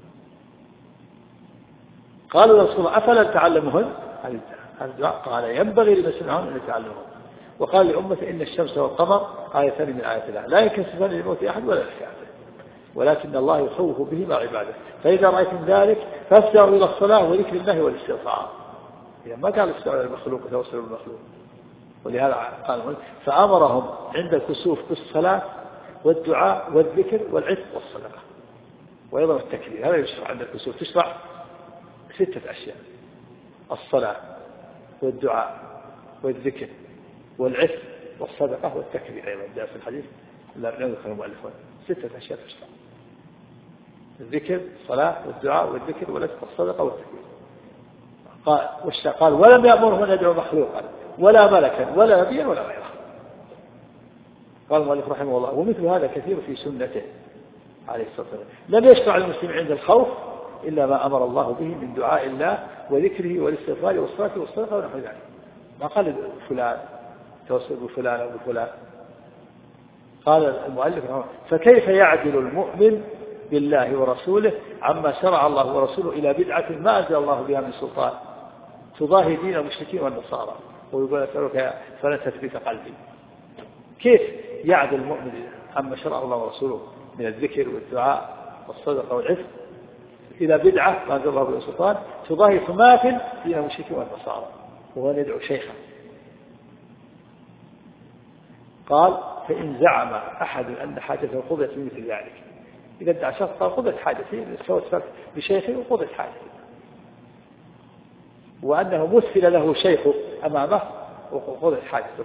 قالوا يا رسول الله أفلا تعلمهن الدعاء؟ قال ينبغي لمن سمعهن أن يتعلمهن. وقال لأمته إن الشمس والقمر آيتان من آيات الله لا ينكسفان لموت أحد ولا لحياته ولكن الله يخوف بهما عباده فإذا رأيتم ذلك فافزعوا إلى الصلاة وذكر الله والاستغفار. إذا ما قال استوى على المخلوق وتوسلوا بالمخلوق. ولهذا قال فأمرهم عند الكسوف بالصلاة والدعاء والذكر والعتق والصدقة وأيضا التكبير. هذا يشرع عند الكسوف تشرع ستة أشياء: الصلاة والدعاء والذكر والعتق والصدقة والتكبير. أيضا جاء في الحديث لا يذكر المؤلفون ستة أشياء تشرع: الذكر الصلاة والدعاء والذكر والعتق والصدقة والتكبير. قال قال ولم يأمرهم أن يدعوا مخلوقا ولا ملكا ولا نبيا ولا غيره. قال المؤلف رحمه الله ومثل هذا كثير في سنته عليه الصلاة والسلام. لم يشرع المسلم عند الخوف إلا ما أمر الله به من دعاء الله وذكره والاستغفار والصلاة والصدقة ونحو ذلك. ما قال فلان توسل بفلان أو بفلان. قال المؤلف فكيف يعدل المؤمن بالله ورسوله عما شرع الله ورسوله إلى بدعة ما أنزل الله بها من سلطان تضاهي دين المشركين والنصارى ويقول أسألك فلن تثبت قلبي. كيف يعدل المؤمن عما شرع الله ورسوله من الذكر والدعاء والصدقة والعفو إلى بدعة ما أنزل الله بها من سلطان تضاهي تماثل دين المشركين والنصارى وهو يدعو شيخا. قال فإن زعم أحد أن حاجته قضيت بمثل ذلك إذا ادعى شخص قال قضيت حاجتي سوت فرق بشيخي وقضيت حاجتي وأنه مثل له شيخ أمامه وقضيت حاجته.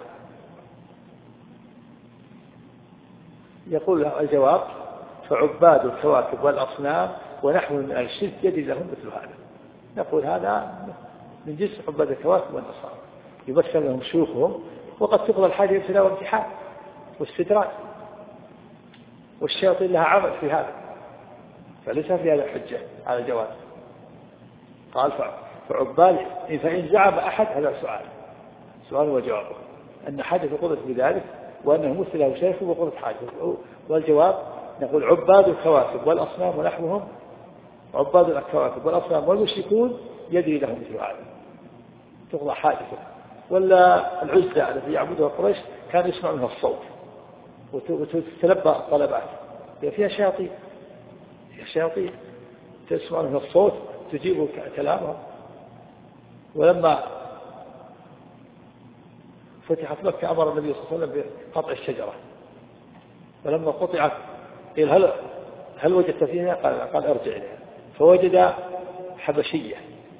يقول له الجواب فعباد الكواكب والأصنام ونحو من الشرك يجري لهم مثل هذا. نقول هذا من جنس عباد الكواكب والأصنام يمثل لهم شيوخهم وقد تقضى الحاجة ابتلاء وامتحان واستدراج والشياطين لها عمل في هذا فليس في هذا حجة على الجواز. قال فعباد فإن زعم أحد هذا سؤال سؤال وجوابه أن حاجة قضت بذلك وأنه مثل له شيخ وقضت حاجة. والجواب نقول عباد الكواكب والأصنام ونحوهم عباد الكواكب والأصنام والمشركون يدري لهم مثل هذا تقضى حاجته. ولا العزة التي يعبدها قريش كان يسمع منها الصوت وتتلبى طلبات فيها شياطين فيها شياطين تسمع منها الصوت تجيب كلامها. ولما فتحت مكة أمر النبي صلى الله عليه وسلم بقطع الشجرة ولما قطعت قيل هل هل وجدت فيها؟ قال قال ارجع إليها فوجد حبشية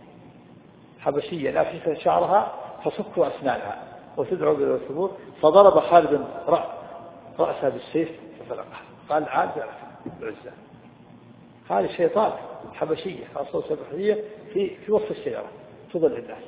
حبشية نافشة شعرها فصكوا أسنانها وتدعو بالثبور فضرب خالد رأسها بالسيف ففلقها. قال عاد بالعزة هذه الشيطان حبشية خاصة سبحية في في وسط الشجرة تضل الناس.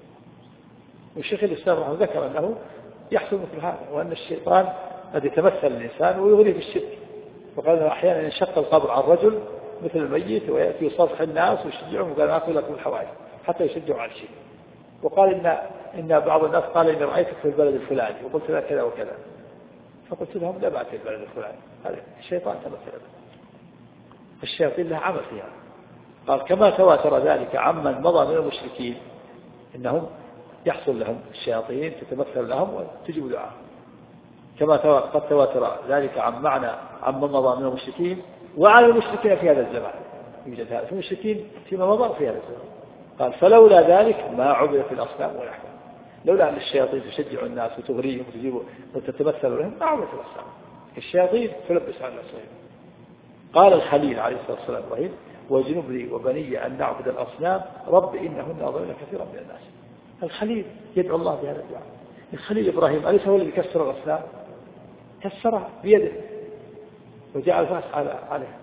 والشيخ الإسلام رحمه ذكر أنه يحصل مثل هذا وأن الشيطان قد يتمثل الإنسان ويغريه بالشرك. وقال أنه أحيانا ينشق القبر عن رجل مثل الميت ويأتي يصافح الناس ويشجعهم وقال أقول لكم الحوائج حتى يشجعوا على الشيء. وقال إن إن بعض الناس قال إني رأيتك في البلد الفلاني وقلت له كذا وكذا فقلت لهم لا بأتي البلد الفلاني. هذا الشيطان تمثل الشياطين لها عمل فيها. قال كما تواتر ذلك عمن مضى من المشركين إنهم يحصل لهم الشياطين تتمثل لهم وتجيب دعاء كما قد تواتر ذلك عن معنى عمن مضى من المشركين وعلى المشركين في هذا الزمان يوجد هذا في المشركين فيما مضى في هذا الزمان. قال فلولا ذلك ما عبدت الأصنام والأحكام. لولا أن الشياطين تشجع الناس وتغريهم وتجيب وتتمثل لهم ما عبدت الأصنام. الشياطين تلبس على الناس. قال الخليل عليه الصلاة والسلام إبراهيم وجنبني وبني أن نعبد الأصنام رب إنهن أضلن كثيرا من الناس. الخليل يدعو الله بهذا الدعاء. الخليل إبراهيم أليس هو الذي كسر الأصنام؟ كسرها بيده وجعل الفاس عليها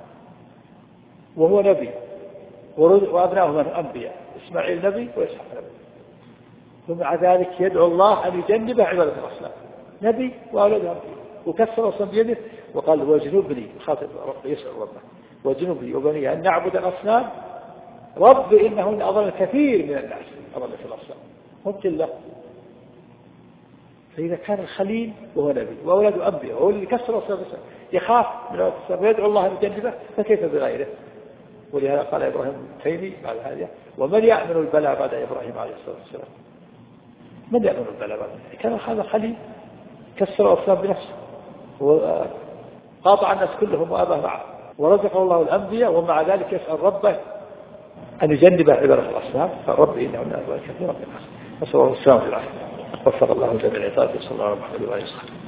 وهو نبي وأبناؤه من أنبياء إسماعيل نبي وإسحاق نبي ومع ذلك يدعو الله أن يجنب عبادة الأصنام نبي وأولاده أنبياء وكسر الأصنام بيده وقال وجنبني خاطب رب يسأل ربه وجنبني وبني أن نعبد الأصنام رب إنهن أضل كثير من الناس أضل في الأصنام. ممكن له. فإذا كان الخليل وهو نبي وأولاد أنبياء وهو اللي كسر الأصنام يخاف من الأصنام ويدعو الله أن يجنبه، فكيف بغيره؟ ولهذا قال إبراهيم التيمي بعد هذه: ومن يأمن البلاء بعد إبراهيم عليه الصلاة والسلام؟ من يأمن البلاء بعد؟ كان هذا خليل كسر الأصنام بنفسه وقاطع الناس كلهم وأبى معه، ورزق الله الأنبياء ومع ذلك يسأل ربه أن يجنب عبادة الأصنام. فرب إنه من أزواج كثيرا من الناس. نسأل الله السلامة والعافية. وفق الله جميع العباد. صلى الله عليه وسلم.